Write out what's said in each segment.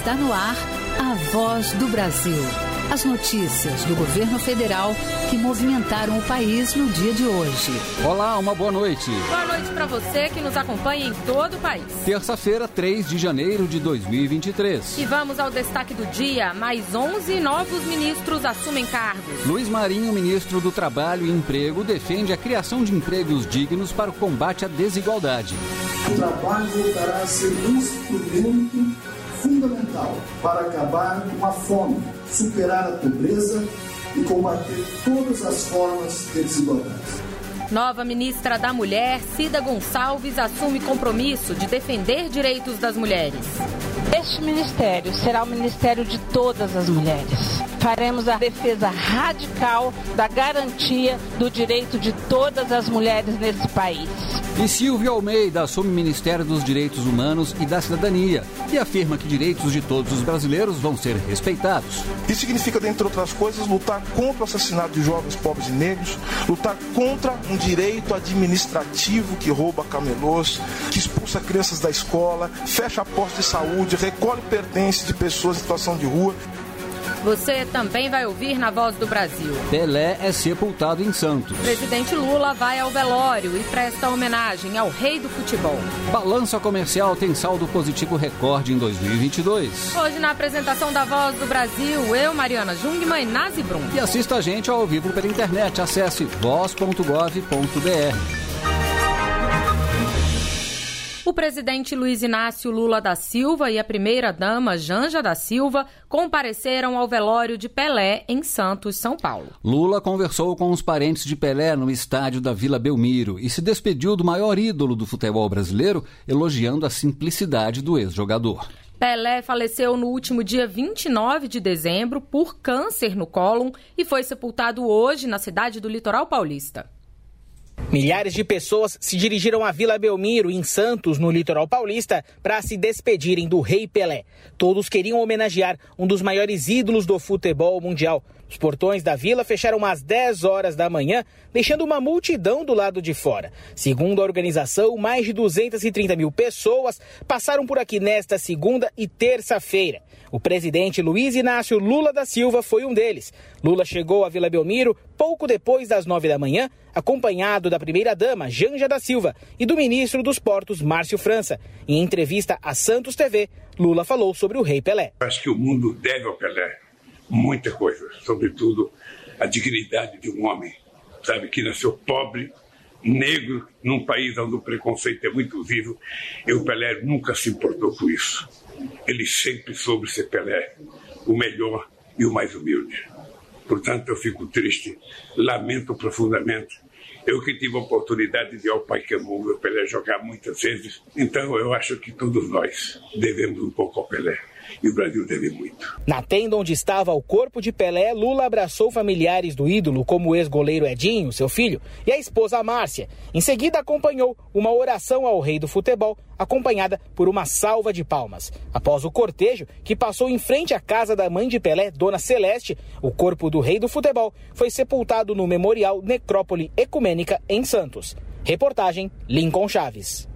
Está no ar a Voz do Brasil. As notícias do governo federal que movimentaram o país no dia de hoje. Olá, uma boa noite. Boa noite para você que nos acompanha em todo o país. Terça-feira, 3 de janeiro de 2023. E vamos ao destaque do dia. Mais 11 novos ministros assumem cargos. Luiz Marinho, ministro do Trabalho e Emprego, defende a criação de empregos dignos para o combate à desigualdade. O trabalho voltará a ser um instrumento fundamental para acabar com a fome, superar a pobreza e combater todas as formas de desigualdade. Nova ministra da Mulher, Cida Gonçalves, assume compromisso de defender direitos das mulheres. Este ministério será o ministério de todas as mulheres. Faremos a defesa radical da garantia do direito de todas as mulheres nesse país. E Silvio Almeida assume o Ministério dos Direitos Humanos e da Cidadania e afirma que direitos de todos os brasileiros vão ser respeitados. Isso significa, dentre outras coisas, lutar contra o assassinato de jovens pobres e negros, lutar contra um direito administrativo que rouba camelôs, que expulsa crianças da escola, fecha postos de saúde, recolhe pertences de pessoas em situação de rua. Você também vai ouvir na Voz do Brasil. Pelé é sepultado em Santos. Presidente Lula vai ao velório e presta homenagem ao rei do futebol. Balança comercial tem saldo positivo recorde em 2022. Hoje na apresentação da Voz do Brasil, eu, Mariana Jungmann e Nazi Brum. E assista a gente ao vivo pela internet. Acesse voz.gov.br. O presidente Luiz Inácio Lula da Silva e a primeira-dama Janja da Silva compareceram ao velório de Pelé em Santos, São Paulo. Lula conversou com os parentes de Pelé no estádio da Vila Belmiro e se despediu do maior ídolo do futebol brasileiro, elogiando a simplicidade do ex-jogador. Pelé faleceu no último dia 29 de dezembro por câncer no cólon e foi sepultado hoje na cidade do Litoral Paulista. Milhares de pessoas se dirigiram à Vila Belmiro, em Santos, no litoral paulista, para se despedirem do Rei Pelé. Todos queriam homenagear um dos maiores ídolos do futebol mundial. Os portões da vila fecharam às 10 horas da manhã, deixando uma multidão do lado de fora. Segundo a organização, mais de 230 mil pessoas passaram por aqui nesta segunda e terça-feira. O presidente Luiz Inácio Lula da Silva foi um deles. Lula chegou à Vila Belmiro pouco depois das 9 da manhã, acompanhado da primeira-dama Janja da Silva e do ministro dos Portos, Márcio França. Em entrevista à Santos TV, Lula falou sobre o Rei Pelé. Acho que o mundo deve ao Pelé muita coisa, sobretudo a dignidade de um homem, sabe, que nasceu pobre, negro, num país onde o preconceito é muito vivo, e o Pelé nunca se importou com isso. Ele sempre soube ser Pelé, o melhor e o mais humilde. Portanto, eu fico triste, lamento profundamente. Eu que tive a oportunidade de ver o Pacaembu, o Pelé jogar muitas vezes, então eu acho que todos nós devemos um pouco ao Pelé. E o Brasil deve muito. Na tenda onde estava o corpo de Pelé, Lula abraçou familiares do ídolo, como o ex-goleiro Edinho, seu filho, e a esposa Márcia. Em seguida, acompanhou uma oração ao rei do futebol, acompanhada por uma salva de palmas. Após o cortejo, que passou em frente à casa da mãe de Pelé, Dona Celeste, o corpo do rei do futebol foi sepultado no Memorial Necrópole Ecumênica, em Santos. Reportagem Lincoln Chaves.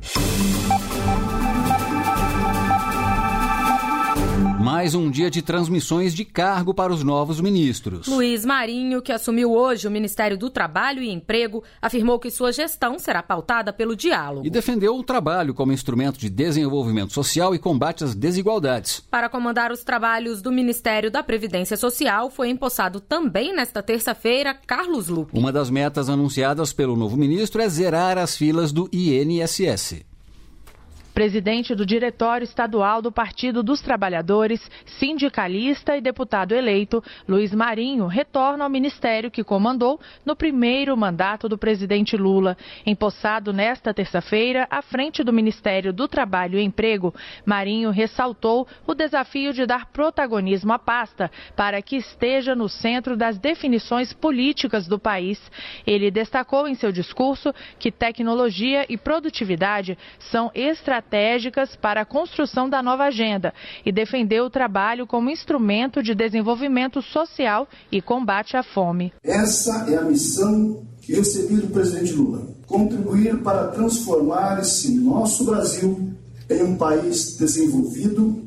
Mais um dia de transmissões de cargo para os novos ministros. Luiz Marinho, que assumiu hoje o Ministério do Trabalho e Emprego, afirmou que sua gestão será pautada pelo diálogo. E defendeu o trabalho como instrumento de desenvolvimento social e combate às desigualdades. Para comandar os trabalhos do Ministério da Previdência Social, foi empossado também nesta terça-feira Carlos Lupe. Uma das metas anunciadas pelo novo ministro é zerar as filas do INSS. Presidente do Diretório Estadual do Partido dos Trabalhadores, sindicalista e deputado eleito, Luiz Marinho retorna ao ministério que comandou no primeiro mandato do presidente Lula. Empossado nesta terça-feira, à frente do Ministério do Trabalho e Emprego, Marinho ressaltou o desafio de dar protagonismo à pasta para que esteja no centro das definições políticas do país. Ele destacou em seu discurso que tecnologia e produtividade são estratégicas para a construção da nova agenda e defendeu o trabalho como instrumento de desenvolvimento social e combate à fome. Essa é a missão que recebi do presidente Lula: contribuir para transformar esse nosso Brasil em um país desenvolvido,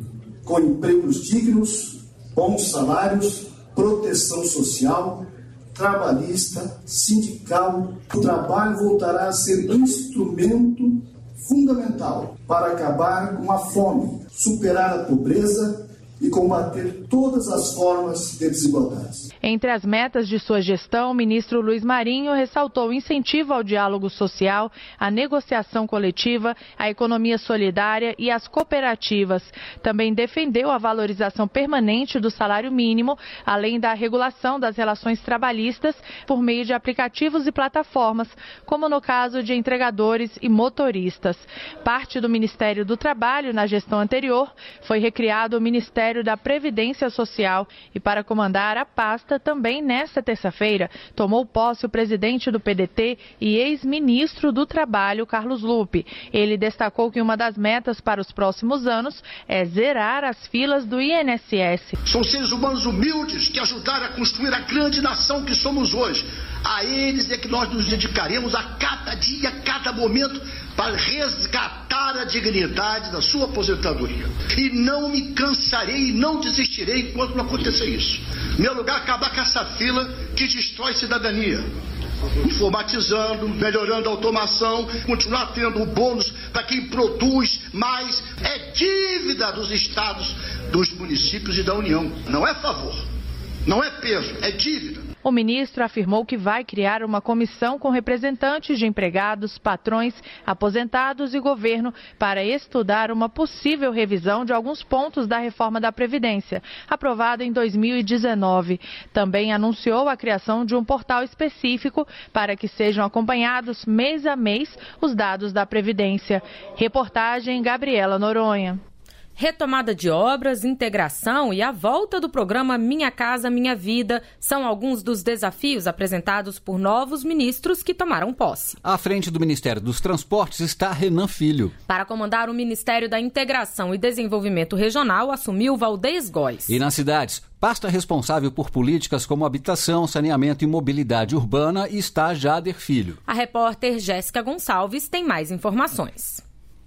com empregos dignos, bons salários, proteção social, trabalhista, sindical. O trabalho voltará a ser instrumento fundamental para acabar com a fome, superar a pobreza e combater todas as formas de desigualdades. Entre as metas de sua gestão, o ministro Luiz Marinho ressaltou o incentivo ao diálogo social, a negociação coletiva, a economia solidária e as cooperativas. Também defendeu a valorização permanente do salário mínimo, além da regulação das relações trabalhistas por meio de aplicativos e plataformas, como no caso de entregadores e motoristas. Parte do Ministério do Trabalho, na gestão anterior, foi recriado o Ministério da Previdência Social e, para comandar a pasta, também nesta terça-feira, tomou posse o presidente do PDT e ex-ministro do Trabalho, Carlos Lupe. Ele destacou que uma das metas para os próximos anos é zerar as filas do INSS. São seres humanos humildes que ajudaram a construir a grande nação que somos hoje. A eles é que nós nos dedicaremos a cada dia, a cada momento, para resgatar a dignidade da sua aposentadoria. E não me cansarei e não desistirei enquanto não acontecer isso. Em meu lugar, acabar com essa fila que destrói cidadania. Informatizando, melhorando a automação, continuar tendo o bônus para quem produz mais. É dívida dos estados, dos municípios e da União. Não é favor, não é peso, é dívida. O ministro afirmou que vai criar uma comissão com representantes de empregados, patrões, aposentados e governo para estudar uma possível revisão de alguns pontos da reforma da Previdência, aprovada em 2019. Também anunciou a criação de um portal específico para que sejam acompanhados mês a mês os dados da Previdência. Reportagem Gabriela Noronha. Retomada de obras, integração e a volta do programa Minha Casa Minha Vida são alguns dos desafios apresentados por novos ministros que tomaram posse. À frente do Ministério dos Transportes está Renan Filho. Para comandar o Ministério da Integração e Desenvolvimento Regional, assumiu Valdez Góes. E nas cidades, pasta responsável por políticas como habitação, saneamento e mobilidade urbana está Jader Filho. A repórter Jéssica Gonçalves tem mais informações.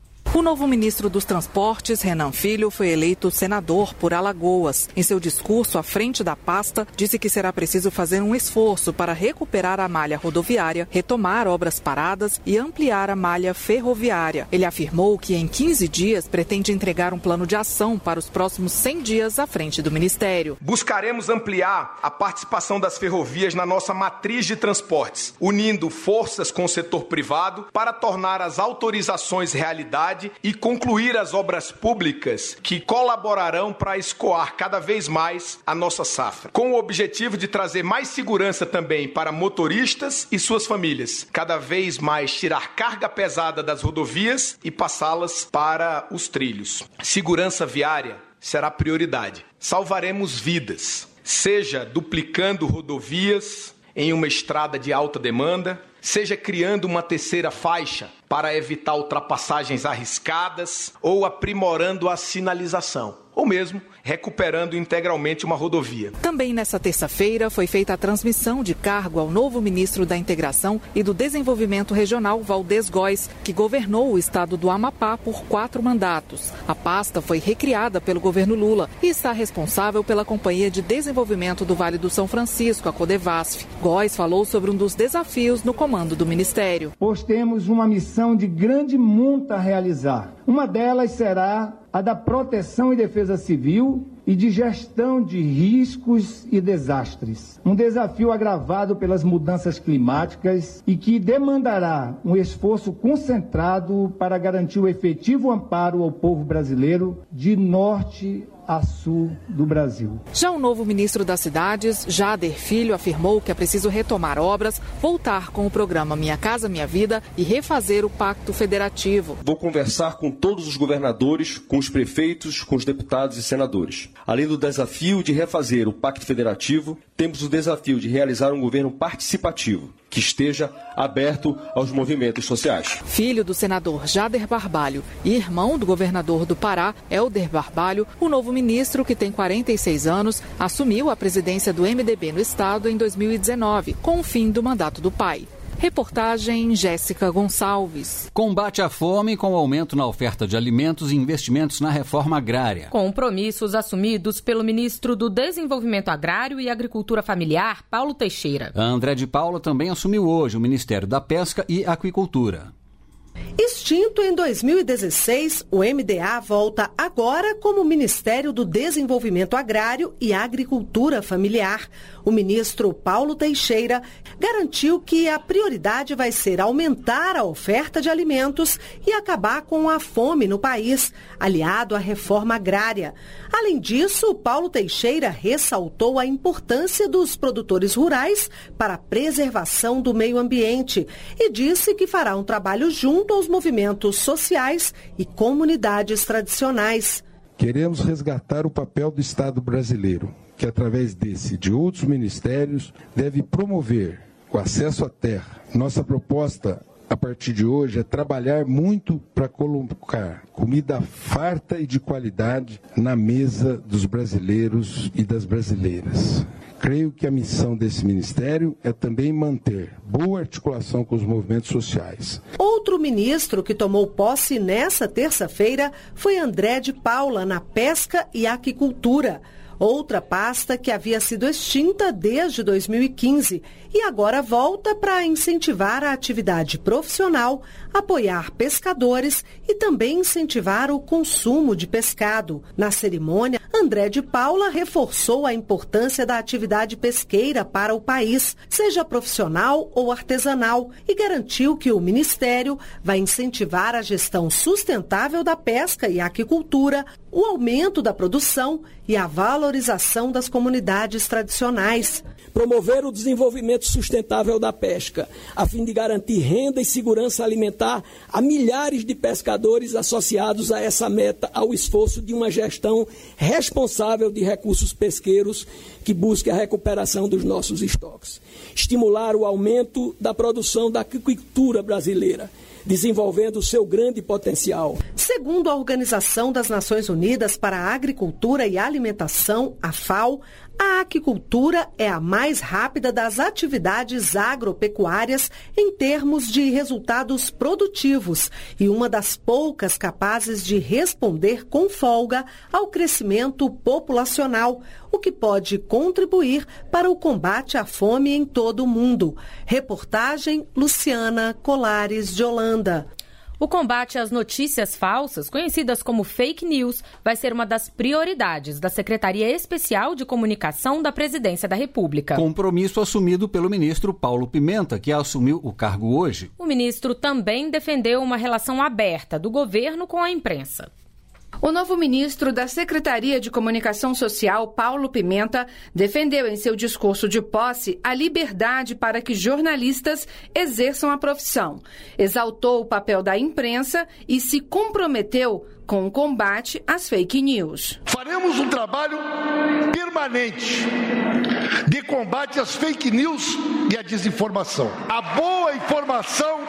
O novo ministro dos Transportes, Renan Filho, foi eleito senador por Alagoas. Em seu discurso à frente da pasta, disse que será preciso fazer um esforço para recuperar a malha rodoviária, retomar obras paradas e ampliar a malha ferroviária. Ele afirmou que em 15 dias pretende entregar um plano de ação para os próximos 100 dias à frente do ministério. Buscaremos ampliar a participação das ferrovias na nossa matriz de transportes, unindo forças com o setor privado para tornar as autorizações realidade e concluir as obras públicas que colaborarão para escoar cada vez mais a nossa safra, com o objetivo de trazer mais segurança também para motoristas e suas famílias, cada vez mais tirar carga pesada das rodovias e passá-las para os trilhos. Segurança viária será prioridade. Salvaremos vidas, seja duplicando rodovias em uma estrada de alta demanda, seja criando uma terceira faixa para evitar ultrapassagens arriscadas ou aprimorando a sinalização, ou mesmo recuperando integralmente uma rodovia. Também nesta terça-feira foi feita a transmissão de cargo ao novo ministro da Integração e do Desenvolvimento Regional, Valdez Góes, que governou o estado do Amapá por 4 mandatos. A pasta foi recriada pelo governo Lula e está responsável pela Companhia de Desenvolvimento do Vale do São Francisco, a Codevasf. Góes falou sobre um dos desafios no comando do ministério. Pois temos uma missão de grande monta a realizar. Uma delas será a da proteção e defesa civil e de gestão de riscos e desastres. Um desafio agravado pelas mudanças climáticas e que demandará um esforço concentrado para garantir o efetivo amparo ao povo brasileiro de norte a sul do Brasil. Já o novo ministro das Cidades, Jader Filho, afirmou que é preciso retomar obras, voltar com o programa Minha Casa Minha Vida e refazer o Pacto Federativo. Vou conversar com todos os governadores, com os prefeitos, com os deputados e senadores. Além do desafio de refazer o Pacto Federativo, temos o desafio de realizar um governo participativo, que esteja aberto aos movimentos sociais. Filho do senador Jader Barbalho e irmão do governador do Pará, Helder Barbalho, o novo ministro, que tem 46 anos, assumiu a presidência do MDB no estado em 2019, com o fim do mandato do pai. Reportagem Jéssica Gonçalves. Combate à fome com aumento na oferta de alimentos e investimentos na reforma agrária. Compromissos assumidos pelo ministro do Desenvolvimento Agrário e Agricultura Familiar, Paulo Teixeira. André de Paula também assumiu hoje o Ministério da Pesca e Aquicultura. Extinto em 2016, o MDA volta agora como Ministério do Desenvolvimento Agrário e Agricultura Familiar. O ministro Paulo Teixeira garantiu que a prioridade vai ser aumentar a oferta de alimentos e acabar com a fome no país, aliado à reforma agrária. Além disso, Paulo Teixeira ressaltou a importância dos produtores rurais para a preservação do meio ambiente e disse que fará um trabalho junto aos movimentos sociais e comunidades tradicionais. Queremos resgatar o papel do Estado brasileiro, que através desse e de outros ministérios deve promover o acesso à terra. Nossa proposta a partir de hoje é trabalhar muito para colocar comida farta e de qualidade na mesa dos brasileiros e das brasileiras. Creio que a missão desse ministério é também manter boa articulação com os movimentos sociais. Outro ministro que tomou posse nessa terça-feira foi André de Paula, na Pesca e Aquicultura. Outra pasta que havia sido extinta desde 2015 e agora volta para incentivar a atividade profissional, apoiar pescadores e também incentivar o consumo de pescado. Na cerimônia, André de Paula reforçou a importância da atividade pesqueira para o país, seja profissional ou artesanal, e garantiu que o Ministério vai incentivar a gestão sustentável da pesca e aquicultura, o aumento da produção e a valorização das comunidades tradicionais. Promover o desenvolvimento sustentável da pesca, a fim de garantir renda e segurança alimentar a milhares de pescadores associados a essa meta, ao esforço de uma gestão responsável de recursos pesqueiros que busque a recuperação dos nossos estoques. Estimular o aumento da produção da aquicultura brasileira, desenvolvendo seu grande potencial. Segundo a Organização das Nações Unidas para a Agricultura e Alimentação, a FAO, a aquicultura é a mais rápida das atividades agropecuárias em termos de resultados produtivos e uma das poucas capazes de responder com folga ao crescimento populacional, o que pode contribuir para o combate à fome em todo o mundo. Reportagem Luciana Colares de Holanda. O combate às notícias falsas, conhecidas como fake news, vai ser uma das prioridades da Secretaria Especial de Comunicação da Presidência da República. Compromisso assumido pelo ministro Paulo Pimenta, que assumiu o cargo hoje. O ministro também defendeu uma relação aberta do governo com a imprensa. O novo ministro da Secretaria de Comunicação Social, Paulo Pimenta, defendeu em seu discurso de posse a liberdade para que jornalistas exerçam a profissão, exaltou o papel da imprensa e se comprometeu com o combate às fake news. Faremos um trabalho permanente de combate às fake news e à desinformação. A boa informação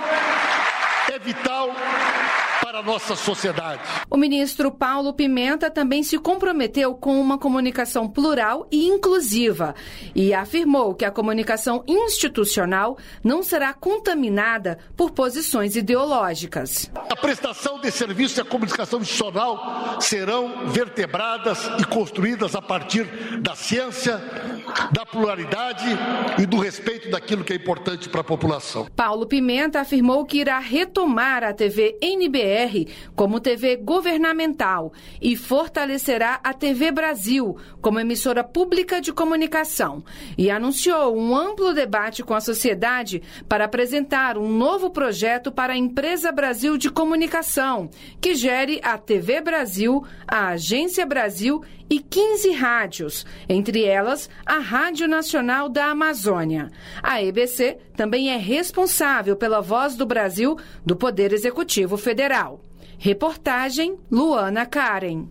é vital para a nossa sociedade. O ministro Paulo Pimenta também se comprometeu com uma comunicação plural e inclusiva e afirmou que a comunicação institucional não será contaminada por posições ideológicas. A prestação de serviço e a comunicação institucional serão vertebradas e construídas a partir da ciência, da pluralidade e do respeito daquilo que é importante para a população. Paulo Pimenta afirmou que irá retomar a TV NBR como TV governamental e fortalecerá a TV Brasil como emissora pública de comunicação e anunciou um amplo debate com a sociedade para apresentar um novo projeto para a Empresa Brasil de Comunicação, que gere a TV Brasil, a Agência Brasil e 15 rádios, entre elas a Rádio Nacional da Amazônia. A EBC também é responsável pela Voz do Brasil do Poder Executivo Federal. Reportagem Luana Karen.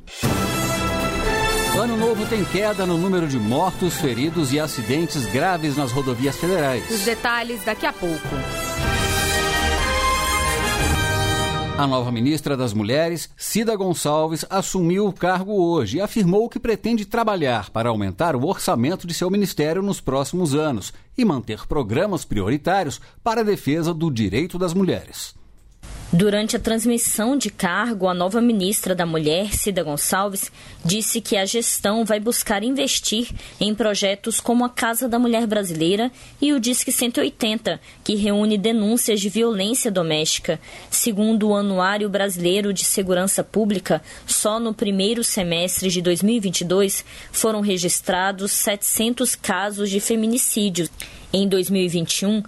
Ano novo tem queda no número de mortos, feridos e acidentes graves nas rodovias federais. Os detalhes daqui a pouco. A nova ministra das Mulheres, Cida Gonçalves, assumiu o cargo hoje e afirmou que pretende trabalhar para aumentar o orçamento de seu ministério nos próximos anos e manter programas prioritários para a defesa do direito das mulheres. Durante a transmissão de cargo, a nova ministra da Mulher, Cida Gonçalves, disse que a gestão vai buscar investir em projetos como a Casa da Mulher Brasileira e o Disque 180, que reúne denúncias de violência doméstica. Segundo o Anuário Brasileiro de Segurança Pública, só no primeiro semestre de 2022 foram registrados 700 casos de feminicídio. Em 2021,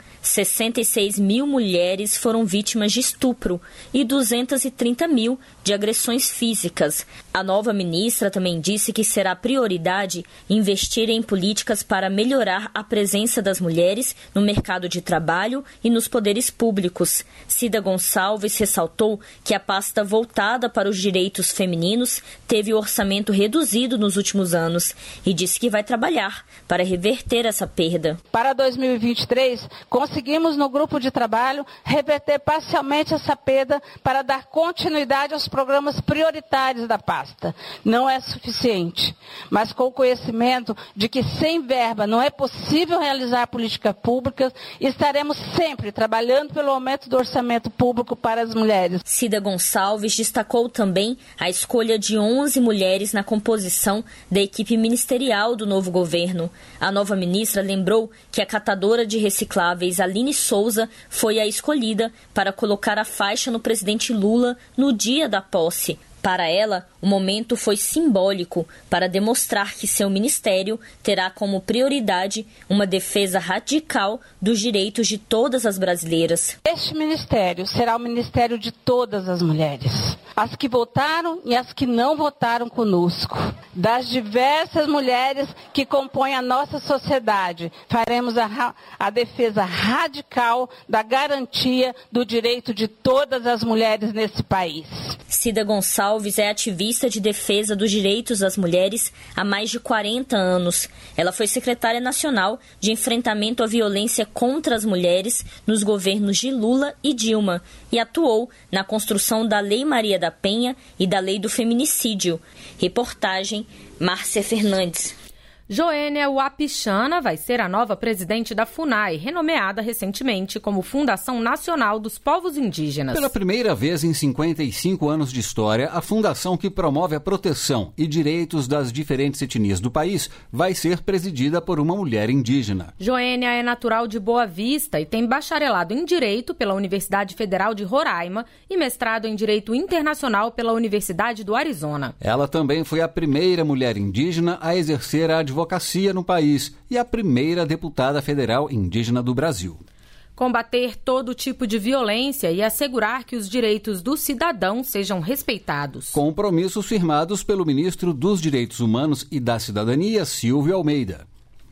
66 mil mulheres foram vítimas de estupro e 230 mil de agressões físicas. A nova ministra também disse que será prioridade investir em políticas para melhorar a presença das mulheres no mercado de trabalho e nos poderes públicos. Cida Gonçalves ressaltou que a pasta voltada para os direitos femininos teve o orçamento reduzido nos últimos anos e disse que vai trabalhar para reverter essa perda. Para 2023, conseguimos no grupo de trabalho reverter parcialmente essa perda para dar continuidade aos programas prioritários da pasta. Não é suficiente, mas com o conhecimento de que sem verba não é possível realizar políticas públicas, estaremos sempre trabalhando pelo aumento do orçamento público para as mulheres. Cida Gonçalves destacou também a escolha de 11 mulheres na composição da equipe ministerial do novo governo. A nova ministra lembrou que a catadora de recicláveis Aline Souza foi a escolhida para colocar a faixa no presidente Lula no dia da posse. Para ela, o momento foi simbólico para demonstrar que seu ministério terá como prioridade uma defesa radical dos direitos de todas as brasileiras. Este ministério será o ministério de todas as mulheres, as que votaram e as que não votaram conosco. Das diversas mulheres que compõem a nossa sociedade, faremos a defesa radical da garantia do direito de todas as mulheres nesse país. Cida Gonçalves é ativista de defesa dos direitos das mulheres há mais de 40 anos. Ela foi secretária nacional de enfrentamento à violência contra as mulheres nos governos de Lula e Dilma e atuou na construção da Lei Maria da Penha e da Lei do Feminicídio. Reportagem Márcia Fernandes. Joênia Wapichana vai ser a nova presidente da FUNAI, renomeada recentemente como Fundação Nacional dos Povos Indígenas. Pela primeira vez em 55 anos de história, a fundação que promove a proteção e direitos das diferentes etnias do país vai ser presidida por uma mulher indígena. Joênia é natural de Boa Vista e tem bacharelado em Direito pela Universidade Federal de Roraima e mestrado em Direito Internacional pela Universidade do Arizona. Ela também foi a primeira mulher indígena a exercer a advocacia no país e a primeira deputada federal indígena do Brasil. Combater todo tipo de violência e assegurar que os direitos do cidadão sejam respeitados. Compromissos firmados pelo ministro dos Direitos Humanos e da Cidadania, Silvio Almeida.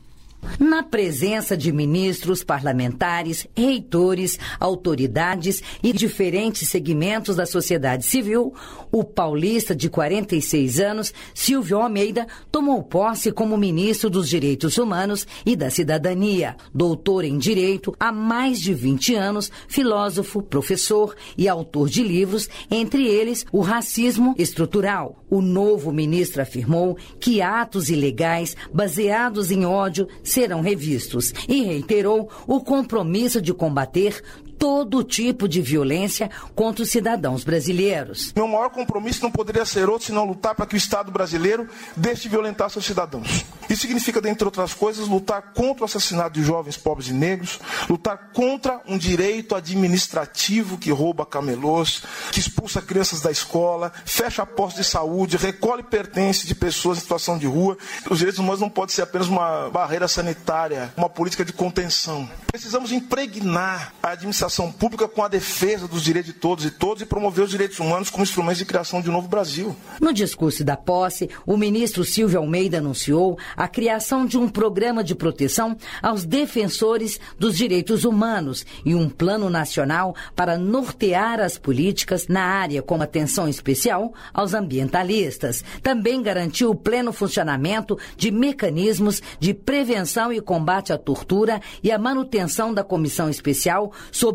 Na presença de ministros, parlamentares, reitores, autoridades e diferentes segmentos da sociedade civil, o paulista de 46 anos, Silvio Almeida, tomou posse como ministro dos Direitos Humanos e da Cidadania. Doutor em Direito há mais de 20 anos, filósofo, professor e autor de livros, entre eles O Racismo Estrutural. O novo ministro afirmou que atos ilegais baseados em ódio serão revistos e reiterou o compromisso de combater todo tipo de violência contra os cidadãos brasileiros. Meu maior compromisso não poderia ser outro senão lutar para que o Estado brasileiro deixe de violentar seus cidadãos. Isso significa, dentre outras coisas, lutar contra o assassinato de jovens pobres e negros, lutar contra um direito administrativo que rouba camelôs, que expulsa crianças da escola, fecha postos de saúde, recolhe pertences de pessoas em situação de rua. Os direitos humanos não podem ser apenas uma barreira sanitária, uma política de contenção. Precisamos impregnar a administração pública com a defesa dos direitos de todos e promover os direitos humanos como instrumentos de criação de um novo Brasil. No discurso da posse, o ministro Silvio Almeida anunciou a criação de um programa de proteção aos defensores dos direitos humanos e um plano nacional para nortear as políticas na área, com atenção especial aos ambientalistas. Também garantiu o pleno funcionamento de mecanismos de prevenção e combate à tortura e a manutenção da Comissão Especial sobre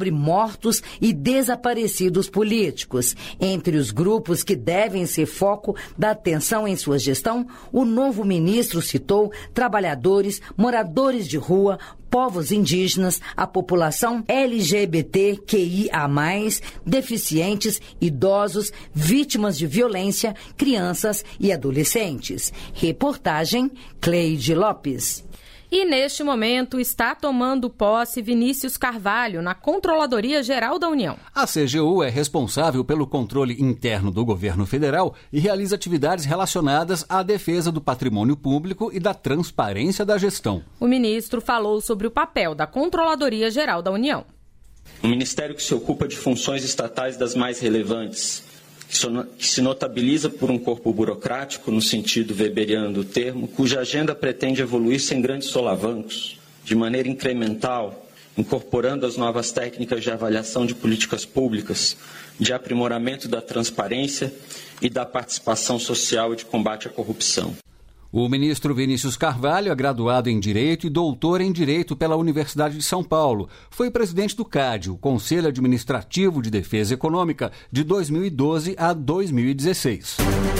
sobre mortos e desaparecidos políticos. Entre os grupos que devem ser foco da atenção em sua gestão, o novo ministro citou trabalhadores, moradores de rua, povos indígenas, a população LGBTQIA+, deficientes, idosos, vítimas de violência, crianças e adolescentes. Reportagem Cleide Lopes. E neste momento está tomando posse Vinícius Carvalho na Controladoria Geral da União. A CGU é responsável pelo controle interno do governo federal e realiza atividades relacionadas à defesa do patrimônio público e da transparência da gestão. O ministro falou sobre o papel da Controladoria Geral da União. Um ministério que se ocupa de funções estatais das mais relevantes, que se notabiliza por um corpo burocrático, no sentido weberiano do termo, cuja agenda pretende evoluir sem grandes solavancos, de maneira incremental, incorporando as novas técnicas de avaliação de políticas públicas, de aprimoramento da transparência e da participação social e de combate à corrupção. O ministro Vinícius Carvalho é graduado em Direito e doutor em Direito pela Universidade de São Paulo. Foi presidente do CAD, o Conselho Administrativo de Defesa Econômica, de 2012 a 2016.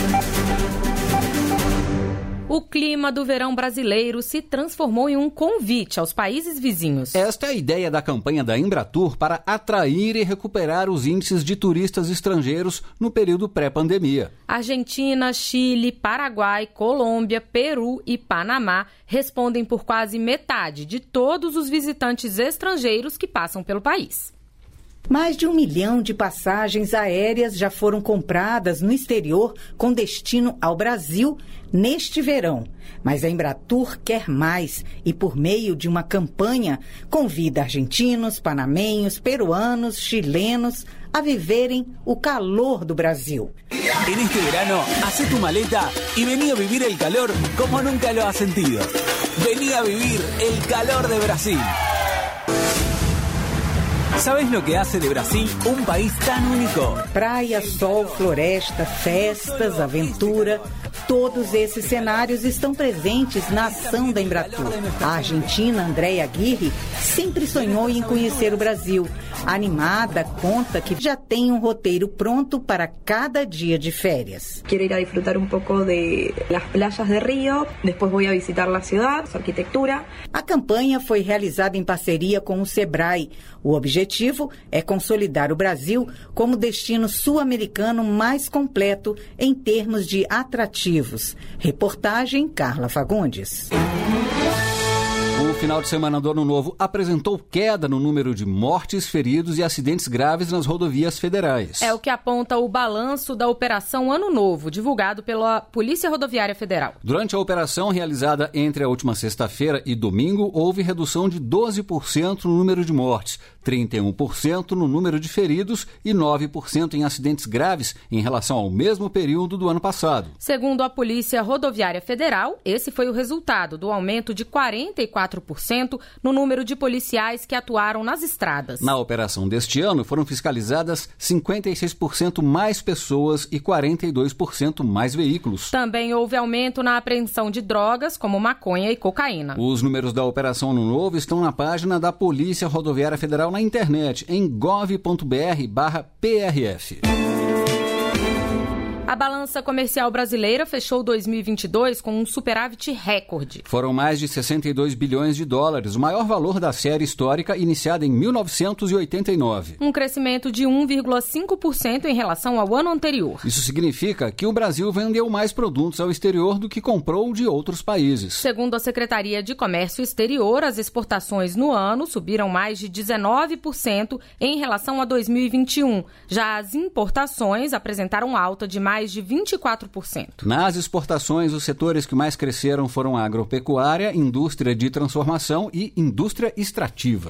O clima do verão brasileiro se transformou em um convite aos países vizinhos. Esta é a ideia da campanha da Embratur para atrair e recuperar os índices de turistas estrangeiros no período pré-pandemia. Argentina, Chile, Paraguai, Colômbia, Peru e Panamá respondem por quase metade de todos os visitantes estrangeiros que passam pelo país. Mais de 1 milhão de passagens aéreas já foram compradas no exterior com destino ao Brasil neste verão. Mas a Embratur quer mais e, por meio de uma campanha, convida argentinos, panamenhos, peruanos, chilenos a viverem o calor do Brasil. En este verano, hacé tu maleta y vení a vivir el calor como nunca lo has sentido. Vení a vivir el calor de Brasil. ¿Sabes lo que hace de Brasil un país tan único? Praia, sol, floresta, festas, aventura. Todos esses cenários estão presentes na ação da Embratur. A argentina Andréa Aguirre sempre sonhou em conhecer o Brasil. Animada, conta que já tem um roteiro pronto para cada dia de férias. Quero ir a disfrutar um pouco de las playas de Rio, depois vou a visitar a cidade, a arquitetura. A campanha foi realizada em parceria com o Sebrae. O objetivo é consolidar o Brasil como destino sul-americano mais completo em termos de atrativos. Reportagem Carla Fagundes. O final de semana do Ano Novo apresentou queda no número de mortes, feridos e acidentes graves nas rodovias federais. É o que aponta o balanço da Operação Ano Novo, divulgado pela Polícia Rodoviária Federal. Durante a operação realizada entre a última sexta-feira e domingo, houve redução de 12% no número de mortes, 31% no número de feridos e 9% em acidentes graves em relação ao mesmo período do ano passado. Segundo a Polícia Rodoviária Federal, esse foi o resultado do aumento de 44% no número de policiais que atuaram nas estradas. Na operação deste ano, foram fiscalizadas 56% mais pessoas e 42% mais veículos. Também houve aumento na apreensão de drogas, como maconha e cocaína. Os números da Operação Ano Novo estão na página da Polícia Rodoviária Federal na internet, em gov.br/PRF. A balança comercial brasileira fechou 2022 com um superávit recorde. Foram mais de 62 bilhões de dólares, o maior valor da série histórica iniciada em 1989. Um crescimento de 1,5% em relação ao ano anterior. Isso significa que o Brasil vendeu mais produtos ao exterior do que comprou de outros países. Segundo a Secretaria de Comércio Exterior, as exportações no ano subiram mais de 19% em relação a 2021. Já as importações apresentaram alta de mais de 24%. Nas exportações, os setores que mais cresceram foram a agropecuária, indústria de transformação e indústria extrativa.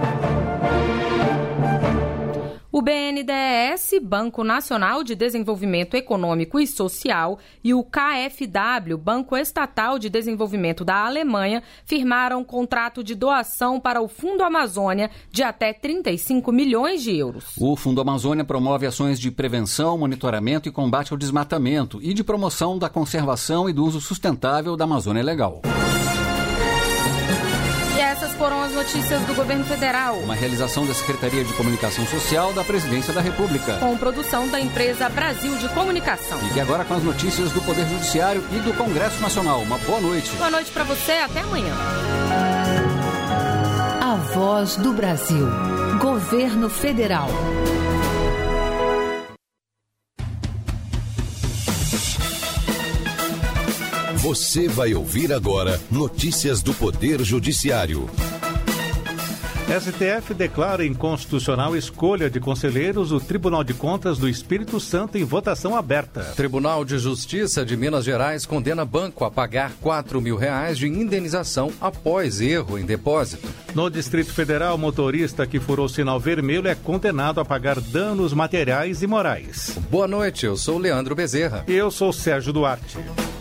O BNDES, Banco Nacional de Desenvolvimento Econômico e Social, e o KfW, Banco Estatal de Desenvolvimento da Alemanha, firmaram um contrato de doação para o Fundo Amazônia de até 35 milhões de euros. O Fundo Amazônia promove ações de prevenção, monitoramento e combate ao desmatamento e de promoção da conservação e do uso sustentável da Amazônia Legal. E essas foram as notícias do Governo Federal. Uma realização da Secretaria de Comunicação Social da Presidência da República. Com produção da empresa Brasil de Comunicação. Fique agora com as notícias do Poder Judiciário e do Congresso Nacional. Uma boa noite. Boa noite para você, até amanhã. A Voz do Brasil. Governo Federal. Você vai ouvir agora notícias do Poder Judiciário. STF declara inconstitucional escolha de conselheiros do Tribunal de Contas do Espírito Santo em votação aberta. Tribunal de Justiça de Minas Gerais condena banco a pagar R$4 mil de indenização após erro em depósito. No Distrito Federal, motorista que furou sinal vermelho é condenado a pagar danos materiais e morais. Boa noite, eu sou Leandro Bezerra. E eu sou Sérgio Duarte.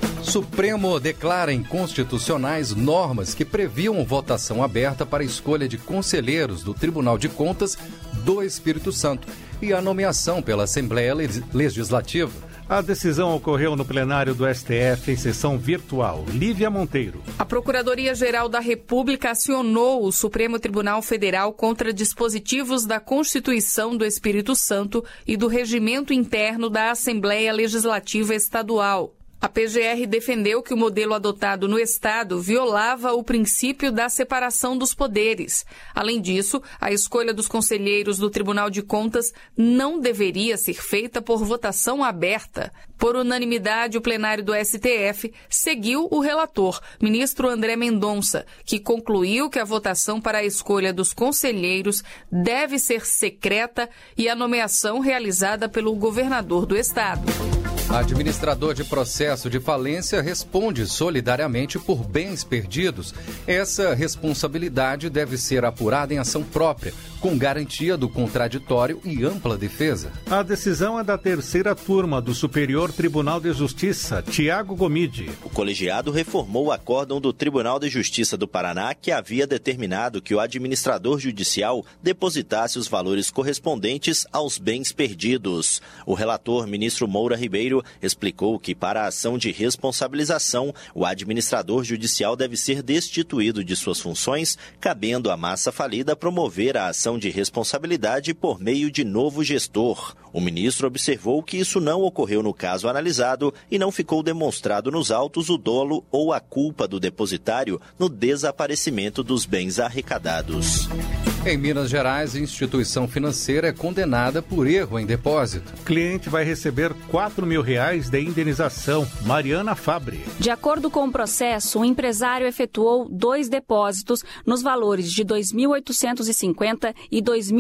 Supremo declara inconstitucionais normas que previam votação aberta para a escolha de conselheiros do Tribunal de Contas do Espírito Santo e a nomeação pela Assembleia Legislativa. A decisão ocorreu no plenário do STF em sessão virtual. Lívia Monteiro. A Procuradoria-Geral da República acionou o Supremo Tribunal Federal contra dispositivos da Constituição do Espírito Santo e do Regimento Interno da Assembleia Legislativa Estadual. A PGR defendeu que o modelo adotado no Estado violava o princípio da separação dos poderes. Além disso, a escolha dos conselheiros do Tribunal de Contas não deveria ser feita por votação aberta. Por unanimidade, o plenário do STF seguiu o relator, ministro André Mendonça, que concluiu que a votação para a escolha dos conselheiros deve ser secreta e a nomeação realizada pelo governador do Estado. Administrador de processo de falência responde solidariamente por bens perdidos. Essa responsabilidade deve ser apurada em ação própria, com garantia do contraditório e ampla defesa. A decisão é da terceira turma do Superior Tribunal de Justiça, Tiago Gomide. O colegiado reformou o acórdão do Tribunal de Justiça do Paraná, que havia determinado que o administrador judicial depositasse os valores correspondentes aos bens perdidos. O relator, ministro Moura Ribeiro, explicou que para a ação de responsabilização, o administrador judicial deve ser destituído de suas funções, cabendo à massa falida promover a ação de responsabilidade por meio de novo gestor. O ministro observou que isso não ocorreu no caso analisado e não ficou demonstrado nos autos o dolo ou a culpa do depositário no desaparecimento dos bens arrecadados. Em Minas Gerais, a instituição financeira é condenada por erro em depósito. Cliente vai receber R$4 mil de indenização. Mariana Fabre. De acordo com o processo, o empresário efetuou 2 depósitos nos valores de R$ 2.850 e R$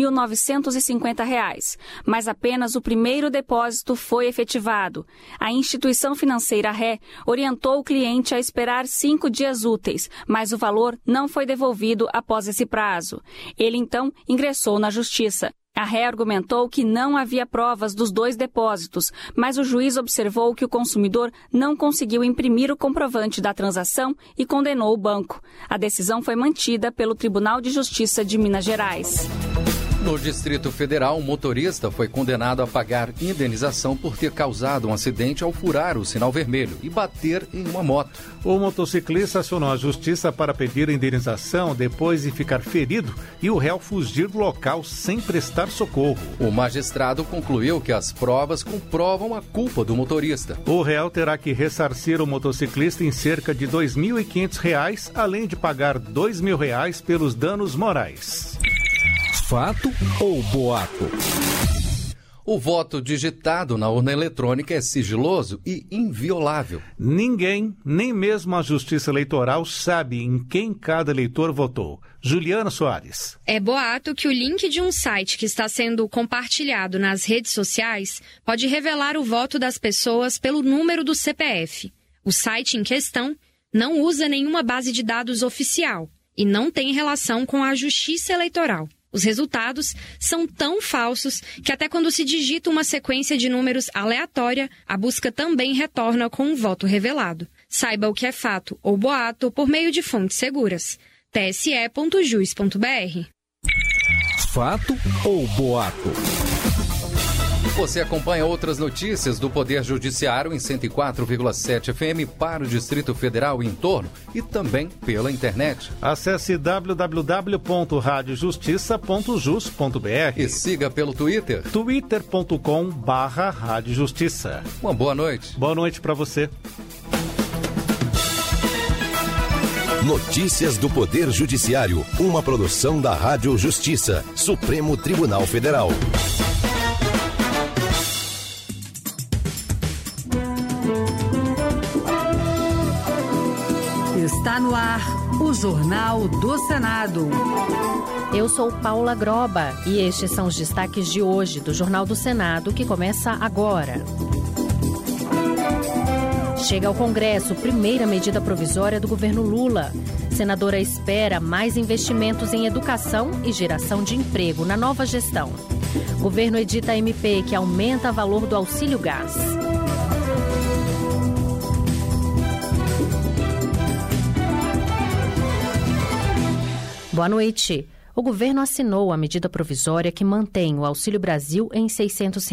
2.950, mas apenas o primeiro depósito foi efetivado. A instituição financeira Ré orientou o cliente a esperar 5 dias úteis, mas o valor não foi devolvido após esse prazo. Ele, então, ingressou na Justiça. A Ré argumentou que não havia provas dos 2 depósitos, mas o juiz observou que o consumidor não conseguiu imprimir o comprovante da transação e condenou o banco. A decisão foi mantida pelo Tribunal de Justiça de Minas Gerais. No Distrito Federal, um motorista foi condenado a pagar indenização por ter causado um acidente ao furar o sinal vermelho e bater em uma moto. O motociclista acionou a justiça para pedir indenização depois de ficar ferido e o réu fugir do local sem prestar socorro. O magistrado concluiu que as provas comprovam a culpa do motorista. O réu terá que ressarcir o motociclista em cerca de R$ 2.500, além de pagar R$ 2.000 pelos danos morais. Fato ou boato? O voto digitado na urna eletrônica é sigiloso e inviolável. Ninguém, nem mesmo a Justiça Eleitoral, sabe em quem cada eleitor votou. Juliana Soares. É boato que o link de um site que está sendo compartilhado nas redes sociais pode revelar o voto das pessoas pelo número do CPF. O site em questão não usa nenhuma base de dados oficial e não tem relação com a Justiça Eleitoral. Os resultados são tão falsos que até quando se digita uma sequência de números aleatória, a busca também retorna com um voto revelado. Saiba o que é fato ou boato por meio de fontes seguras. tse.jus.br. Fato ou boato? Você acompanha outras notícias do Poder Judiciário em 104,7 FM para o Distrito Federal e em torno e também pela internet. Acesse www.radiojustiça.jus.br e siga pelo Twitter, twitter.com/radiojustiça. Uma boa noite. Boa noite para você. Notícias do Poder Judiciário, uma produção da Rádio Justiça, Supremo Tribunal Federal. Está no ar o Jornal do Senado. Eu sou Paula Groba e estes são os destaques de hoje do Jornal do Senado, que começa agora. Chega ao Congresso primeira medida provisória do governo Lula. Senadora espera mais investimentos em educação e geração de emprego na nova gestão. Governo edita MP que aumenta o valor do auxílio gás. Boa noite. O governo assinou a medida provisória que mantém o Auxílio Brasil em R$ 600.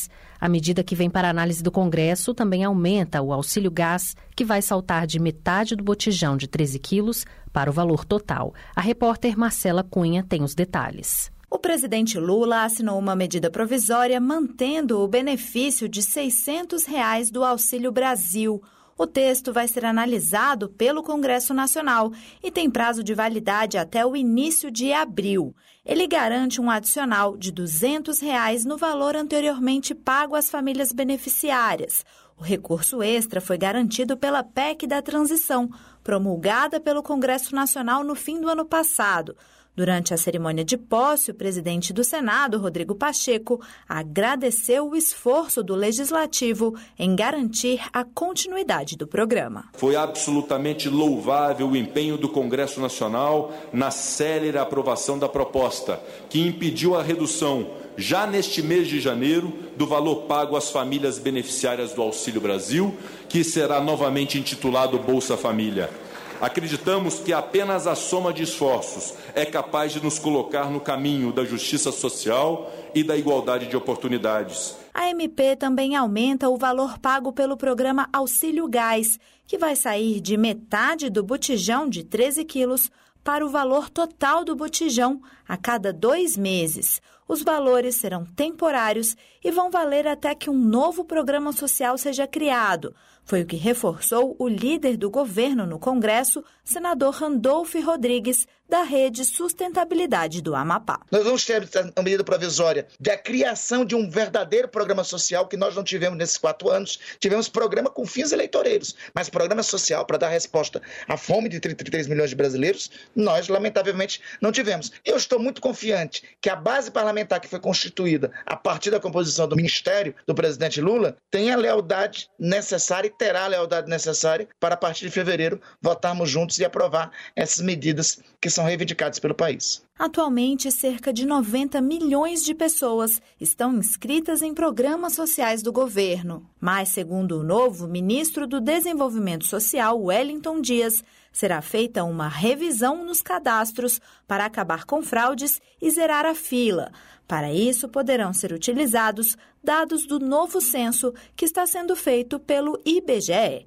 A medida que vem para análise do Congresso também aumenta o auxílio gás, que vai saltar de metade do botijão de 13 quilos para o valor total. A repórter Marcela Cunha tem os detalhes. O presidente Lula assinou uma medida provisória mantendo o benefício de R$ 600 do Auxílio Brasil. O texto vai ser analisado pelo Congresso Nacional e tem prazo de validade até o início de abril. Ele garante um adicional de R$ 200 no valor anteriormente pago às famílias beneficiárias. O recurso extra foi garantido pela PEC da Transição, promulgada pelo Congresso Nacional no fim do ano passado. Durante a cerimônia de posse, o presidente do Senado, Rodrigo Pacheco, agradeceu o esforço do Legislativo em garantir a continuidade do programa. Foi absolutamente louvável o empenho do Congresso Nacional na célere aprovação da proposta, que impediu a redução, já neste mês de janeiro, do valor pago às famílias beneficiárias do Auxílio Brasil, que será novamente intitulado Bolsa Família. Acreditamos que apenas a soma de esforços é capaz de nos colocar no caminho da justiça social e da igualdade de oportunidades. A MP também aumenta o valor pago pelo programa Auxílio Gás, que vai sair de metade do botijão de 13 quilos para o valor total do botijão a cada 2 meses. Os valores serão temporários e vão valer até que um novo programa social seja criado. Foi o que reforçou o líder do governo no Congresso, senador Randolfo Rodrigues, da Rede Sustentabilidade do Amapá. Nós vamos ter a medida provisória da criação de um verdadeiro programa social que nós não tivemos nesses 4 anos. Tivemos programa com fins eleitoreiros, mas programa social para dar resposta à fome de 33 milhões de brasileiros, nós, lamentavelmente, não tivemos. Eu estou muito confiante que a base parlamentar que foi constituída a partir da composição do Ministério do presidente Lula tenha a lealdade necessária e terá a lealdade necessária para, a partir de fevereiro, votarmos juntos e aprovar essas medidas que são reivindicadas pelo país. Atualmente, cerca de 90 milhões de pessoas estão inscritas em programas sociais do governo. Mas, segundo o novo ministro do Desenvolvimento Social, Wellington Dias, será feita uma revisão nos cadastros para acabar com fraudes e zerar a fila. Para isso, poderão ser utilizados dados do novo censo que está sendo feito pelo IBGE.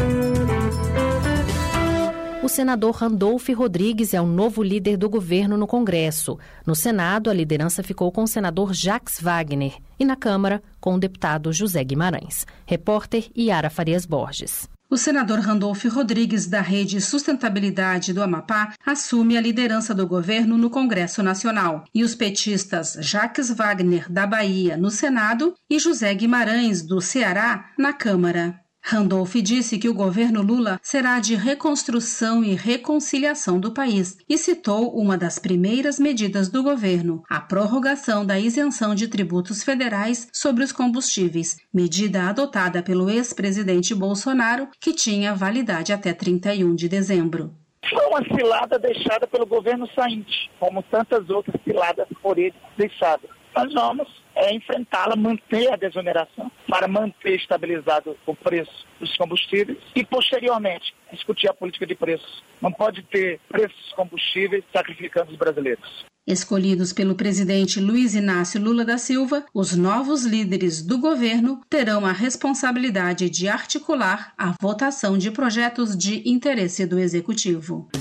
O senador Randolfo Rodrigues é o novo líder do governo no Congresso. No Senado, a liderança ficou com o senador Jacques Wagner e na Câmara, com o deputado José Guimarães. Repórter Yara Farias Borges. O senador Randolfo Rodrigues, da Rede Sustentabilidade do Amapá, assume a liderança do governo no Congresso Nacional. E os petistas Jacques Wagner, da Bahia, no Senado, e José Guimarães, do Ceará, na Câmara. Randolph disse que o governo Lula será de reconstrução e reconciliação do país e citou uma das primeiras medidas do governo, a prorrogação da isenção de tributos federais sobre os combustíveis, medida adotada pelo ex-presidente Bolsonaro, que tinha validade até 31 de dezembro. Foi uma cilada deixada pelo governo sainte, como tantas outras ciladas por ele deixadas. nós vamos enfrentá-la, manter a desoneração, para manter estabilizado o preço dos combustíveis e, posteriormente, discutir a política de preços. Não pode ter preços dos combustíveis sacrificando os brasileiros. Escolhidos pelo presidente Luiz Inácio Lula da Silva, os novos líderes do governo terão a responsabilidade de articular a votação de projetos de interesse do Executivo.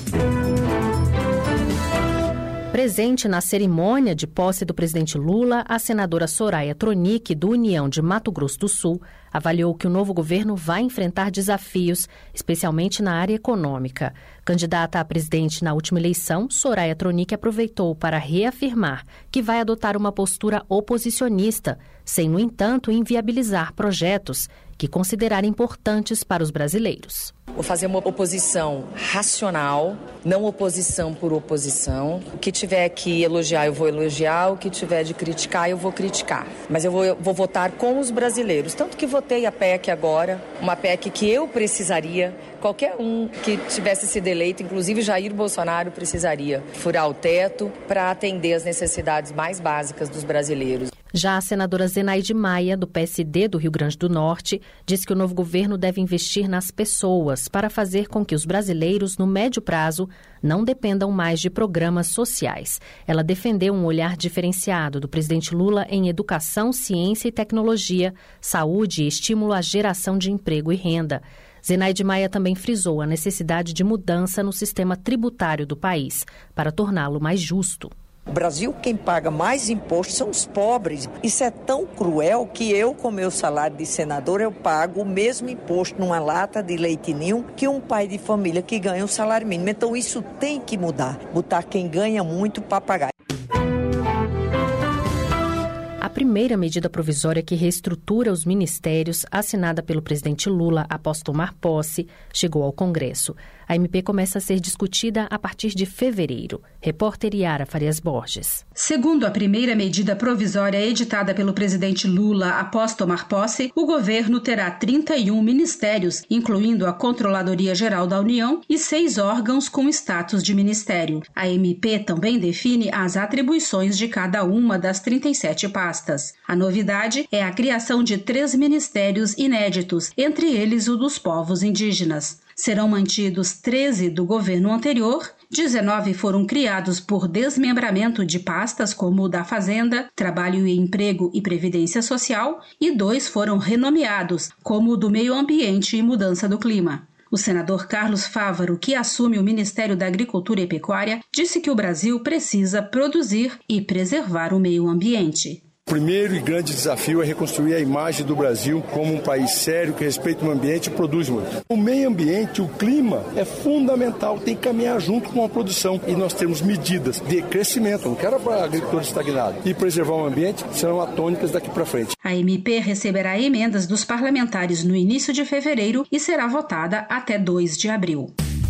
Presente na cerimônia de posse do presidente Lula, a senadora Soraya Tronic, do União de Mato Grosso do Sul, avaliou que o novo governo vai enfrentar desafios, especialmente na área econômica. Candidata a presidente na última eleição, Soraya Tronic aproveitou para reafirmar que vai adotar uma postura oposicionista, sem, no entanto, inviabilizar projetos que considerar importantes para os brasileiros. Vou fazer uma oposição racional, não oposição por oposição. O que tiver que elogiar, eu vou elogiar. O que tiver de criticar, eu vou criticar. Mas eu vou votar com os brasileiros. Tanto que votei a PEC agora, uma PEC que eu precisaria, qualquer um que tivesse sido eleito, inclusive Jair Bolsonaro, precisaria furar o teto para atender as necessidades mais básicas dos brasileiros. Já a senadora Zenaide Maia, do PSD do Rio Grande do Norte, diz que o novo governo deve investir nas pessoas para fazer com que os brasileiros, no médio prazo, não dependam mais de programas sociais. Ela defendeu um olhar diferenciado do presidente Lula em educação, ciência e tecnologia, saúde e estímulo à geração de emprego e renda. Zenaide Maia também frisou a necessidade de mudança no sistema tributário do país, para torná-lo mais justo. No Brasil, quem paga mais impostos são os pobres. Isso é tão cruel que eu, com meu salário de senador, eu pago o mesmo imposto numa lata de leite ninho que um pai de família que ganha um salário mínimo. Então isso tem que mudar, botar quem ganha muito para pagar. A primeira medida provisória que reestrutura os ministérios, assinada pelo presidente Lula após tomar posse, chegou ao Congresso. A MP começa a ser discutida a partir de fevereiro. Repórter Yara Farias Borges. Segundo a primeira medida provisória editada pelo presidente Lula após tomar posse, o governo terá 31 ministérios, incluindo a Controladoria Geral da União e 6 órgãos com status de ministério. A MP também define as atribuições de cada uma das 37 pastas. A novidade é a criação de 3 ministérios inéditos, entre eles o dos povos indígenas. Serão mantidos 13 do governo anterior, 19 foram criados por desmembramento de pastas como o da Fazenda, Trabalho e Emprego e Previdência Social, e 2 foram renomeados, como o do Meio Ambiente e Mudança do Clima. O senador Carlos Fávaro, que assume o Ministério da Agricultura e Pecuária, disse que o Brasil precisa produzir e preservar o meio ambiente. O primeiro e grande desafio é reconstruir a imagem do Brasil como um país sério que respeita o ambiente e produz muito. O meio ambiente, o clima, é fundamental, tem que caminhar junto com a produção. E nós temos medidas de crescimento, não quero para agricultor estagnado, e preservar o ambiente serão atônicas daqui para frente. A MP receberá emendas dos parlamentares no início de fevereiro e será votada até 2 de abril.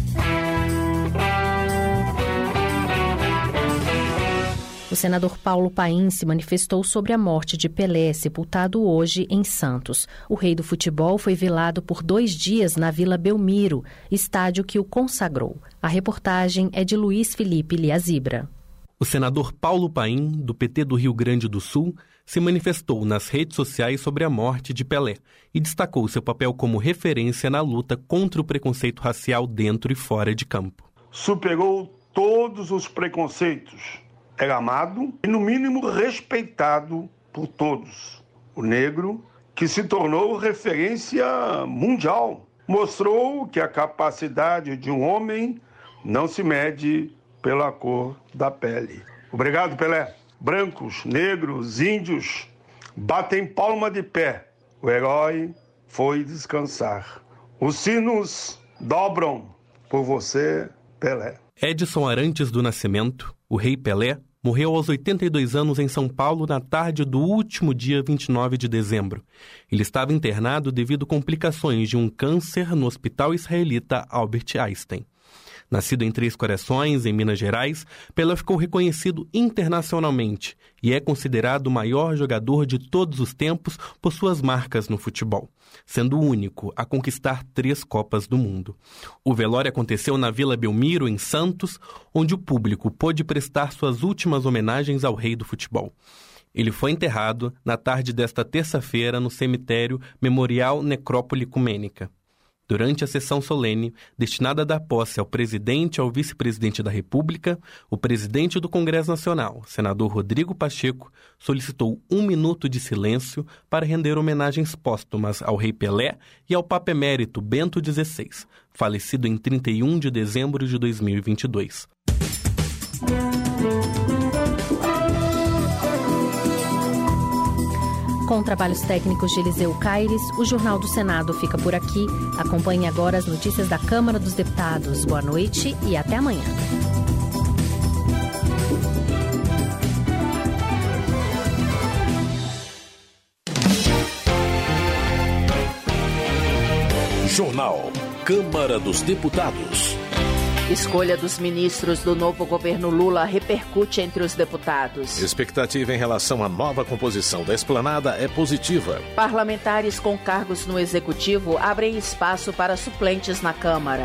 O senador Paulo Paim se manifestou sobre a morte de Pelé, sepultado hoje em Santos. O rei do futebol foi velado por 2 dias na Vila Belmiro, estádio que o consagrou. A reportagem é de Luiz Felipe Liazibra. O senador Paulo Paim, do PT do Rio Grande do Sul, se manifestou nas redes sociais sobre a morte de Pelé e destacou seu papel como referência na luta contra o preconceito racial dentro e fora de campo. Superou todos os preconceitos. Era amado e, no mínimo, respeitado por todos. O negro, que se tornou referência mundial, mostrou que a capacidade de um homem não se mede pela cor da pele. Obrigado, Pelé. Brancos, negros, índios, batem palma de pé. O herói foi descansar. Os sinos dobram por você, Pelé. Edson Arantes do Nascimento, o rei Pelé, morreu aos 82 anos em São Paulo na tarde do último dia 29 de dezembro. Ele estava internado devido a complicações de um câncer no hospital israelita Albert Einstein. Nascido em Três Corações, em Minas Gerais, Pelé ficou reconhecido internacionalmente e é considerado o maior jogador de todos os tempos por suas marcas no futebol, sendo o único a conquistar 3 Copas do Mundo. O velório aconteceu na Vila Belmiro, em Santos, onde o público pôde prestar suas últimas homenagens ao rei do futebol. Ele foi enterrado na tarde desta terça-feira no cemitério Memorial Necrópole Ecumênica. Durante a sessão solene, destinada a dar posse ao presidente e ao vice-presidente da República, o presidente do Congresso Nacional, senador Rodrigo Pacheco, solicitou 1 minuto de silêncio para render homenagens póstumas ao rei Pelé e ao Papa Emérito Bento XVI, falecido em 31 de dezembro de 2022. Com trabalhos técnicos de Eliseu Caires, o Jornal do Senado fica por aqui. Acompanhe agora as notícias da Câmara dos Deputados. Boa noite e até amanhã. Jornal Câmara dos Deputados. Escolha dos ministros do novo governo Lula repercute entre os deputados. Expectativa em relação à nova composição da esplanada é positiva. Parlamentares com cargos no Executivo abrem espaço para suplentes na Câmara.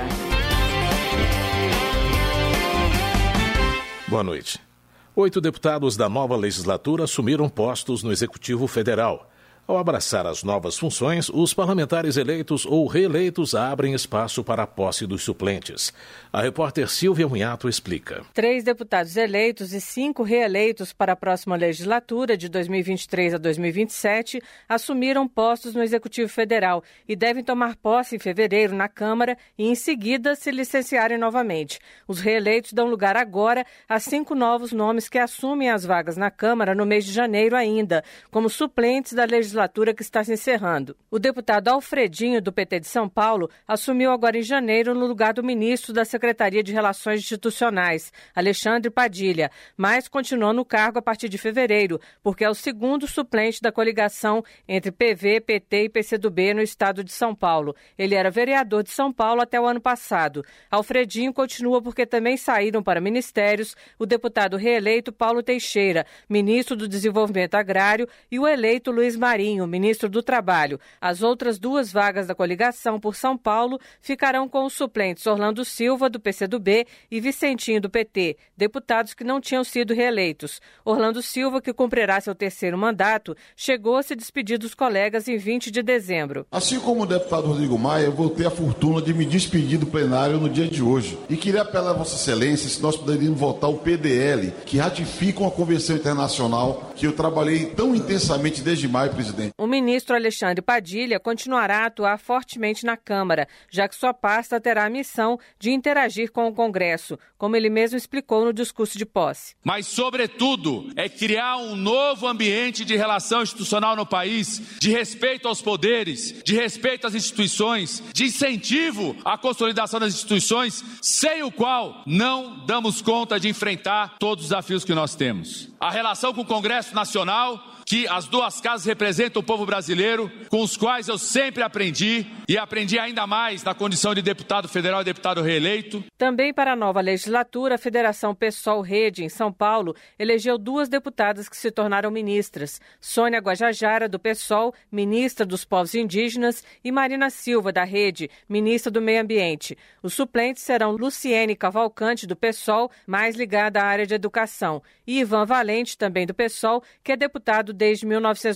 Boa noite. 8 deputados da nova legislatura assumiram postos no Executivo Federal. Ao abraçar as novas funções, os parlamentares eleitos ou reeleitos abrem espaço para a posse dos suplentes. A repórter Silvia Munhato explica. 3 deputados eleitos e 5 reeleitos para a próxima legislatura, de 2023 a 2027, assumiram postos no Executivo Federal e devem tomar posse em fevereiro na Câmara e, em seguida, se licenciarem novamente. Os reeleitos dão lugar agora a 5 novos nomes que assumem as vagas na Câmara no mês de janeiro ainda, como suplentes da legislatura que está se encerrando. O deputado Alfredinho, do PT de São Paulo, assumiu agora em janeiro no lugar do ministro da Secretaria de Relações Institucionais, Alexandre Padilha, mas continuou no cargo a partir de fevereiro, porque é o segundo suplente da coligação entre PV, PT e PCdoB no estado de São Paulo. Ele era vereador de São Paulo até o ano passado. Alfredinho continua porque também saíram para ministérios o deputado reeleito Paulo Teixeira, ministro do Desenvolvimento Agrário, e o eleito Luiz Marinho, ministro do Trabalho. As outras 2 vagas da coligação por São Paulo ficarão com os suplentes Orlando Silva, do PCdoB, e Vicentinho, do PT, deputados que não tinham sido reeleitos. Orlando Silva, que cumprirá seu 3º mandato, chegou a se despedir dos colegas em 20 de dezembro. Assim como o deputado Rodrigo Maia, eu vou ter a fortuna de me despedir do plenário no dia de hoje. E queria apelar a Vossa Excelência se nós poderíamos votar o PDL, que ratifica uma convenção internacional que eu trabalhei tão intensamente desde maio, presidente. O ministro Alexandre Padilha continuará a atuar fortemente na Câmara, já que sua pasta terá a missão de interagir com o Congresso, como ele mesmo explicou no discurso de posse. Mas, sobretudo, é criar um novo ambiente de relação institucional no país, de respeito aos poderes, de respeito às instituições, de incentivo à consolidação das instituições, sem o qual não damos conta de enfrentar todos os desafios que nós temos. A relação com o Congresso Nacional, que as 2 casas representam o povo brasileiro, com os quais eu sempre aprendi e aprendi ainda mais na condição de deputado federal e deputado reeleito. Também para a nova legislatura, a Federação PSOL-Rede, em São Paulo, elegeu 2 deputadas que se tornaram ministras. Sônia Guajajara, do PSOL, ministra dos Povos Indígenas, e Marina Silva, da Rede, ministra do Meio Ambiente. Os suplentes serão Luciene Cavalcante, do PSOL, mais ligada à área de educação, e Ivan Valente, também do PSOL, que é deputado desde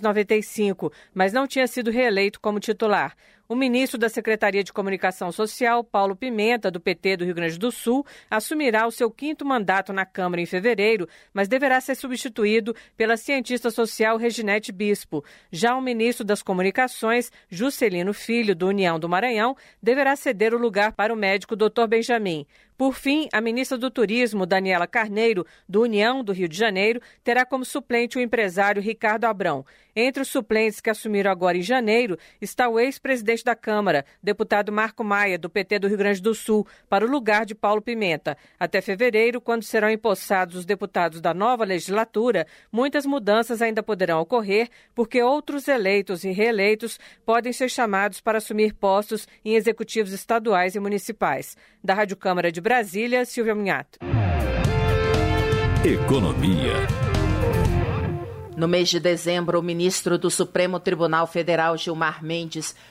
1995, mas não tinha sido reeleito como titular. O ministro da Secretaria de Comunicação Social, Paulo Pimenta, do PT do Rio Grande do Sul, assumirá o seu 5º mandato na Câmara em fevereiro, mas deverá ser substituído pela cientista social Reginete Bispo. Já o ministro das Comunicações, Juscelino Filho, do União do Maranhão, deverá ceder o lugar para o médico Dr. Benjamin. Por fim, a ministra do Turismo, Daniela Carneiro, do União do Rio de Janeiro, terá como suplente o empresário Ricardo Abrão. Entre os suplentes que assumiram agora em janeiro está o ex-presidente da Câmara, deputado Marco Maia, do PT do Rio Grande do Sul, para o lugar de Paulo Pimenta. Até fevereiro, quando serão empossados os deputados da nova legislatura, muitas mudanças ainda poderão ocorrer, porque outros eleitos e reeleitos podem ser chamados para assumir postos em executivos estaduais e municipais. Da Rádio Câmara de Brasília, Silvia Munhato. Economia. No mês de dezembro, o ministro do Supremo Tribunal Federal, Gilmar Mendes,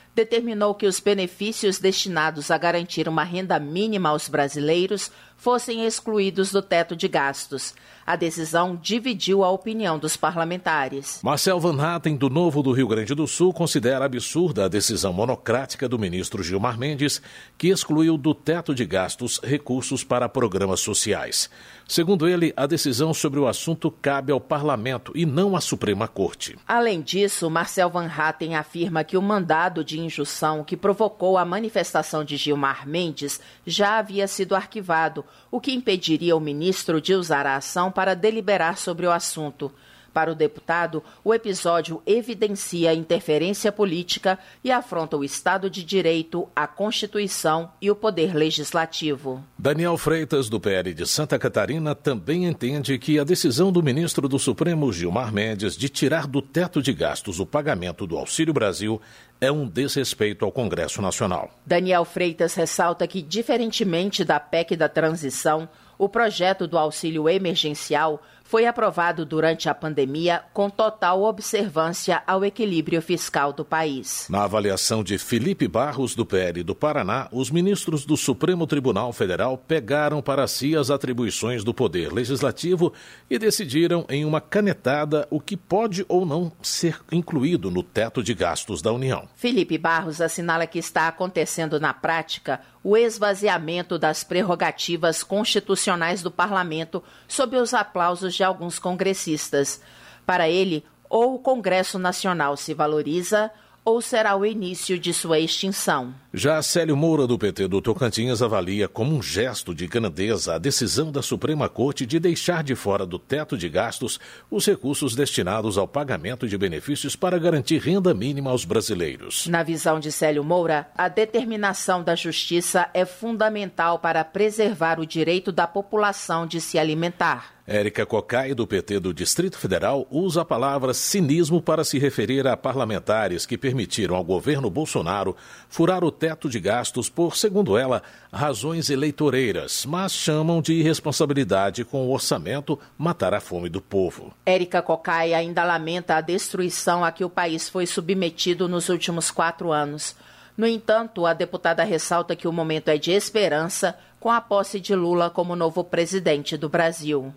determinou que os benefícios destinados a garantir uma renda mínima aos brasileiros fossem excluídos do teto de gastos. A decisão dividiu a opinião dos parlamentares. Marcel Van Hatten, do Novo do Rio Grande do Sul, considera absurda a decisão monocrática do ministro Gilmar Mendes, que excluiu do teto de gastos recursos para programas sociais. Segundo ele, a decisão sobre o assunto cabe ao Parlamento e não à Suprema Corte. Além disso, Marcel Van Hatten afirma que o mandado de injunção que provocou a manifestação de Gilmar Mendes já havia sido arquivado, o que impediria o ministro de usar a ação para deliberar sobre o assunto. Para o deputado, o episódio evidencia a interferência política e afronta o Estado de Direito, a Constituição e o Poder Legislativo. Daniel Freitas, do PL de Santa Catarina, também entende que a decisão do ministro do Supremo, Gilmar Mendes, de tirar do teto de gastos o pagamento do Auxílio Brasil é um desrespeito ao Congresso Nacional. Daniel Freitas ressalta que, diferentemente da PEC da transição, o projeto do auxílio emergencial foi aprovado durante a pandemia com total observância ao equilíbrio fiscal do país. Na avaliação de Felipe Barros, do PL do Paraná, os ministros do Supremo Tribunal Federal pegaram para si as atribuições do Poder Legislativo e decidiram em uma canetada o que pode ou não ser incluído no teto de gastos da União. Felipe Barros assinala que está acontecendo na prática o esvaziamento das prerrogativas constitucionais do parlamento sob os aplausos de alguns congressistas. Para ele, ou o Congresso Nacional se valoriza, ou será o início de sua extinção. Já Célio Moura, do PT do Tocantins, avalia como um gesto de grandeza a decisão da Suprema Corte de deixar de fora do teto de gastos os recursos destinados ao pagamento de benefícios para garantir renda mínima aos brasileiros. Na visão de Célio Moura, a determinação da Justiça é fundamental para preservar o direito da população de se alimentar. Érica Cocai, do PT do Distrito Federal, usa a palavra cinismo para se referir a parlamentares que permitiram ao governo Bolsonaro furar o teto de gastos por, segundo ela, razões eleitoreiras, mas chamam de irresponsabilidade com o orçamento matar a fome do povo. Érica Cocai ainda lamenta a destruição a que o país foi submetido nos últimos 4 anos. No entanto, a deputada ressalta que o momento é de esperança com a posse de Lula como novo presidente do Brasil.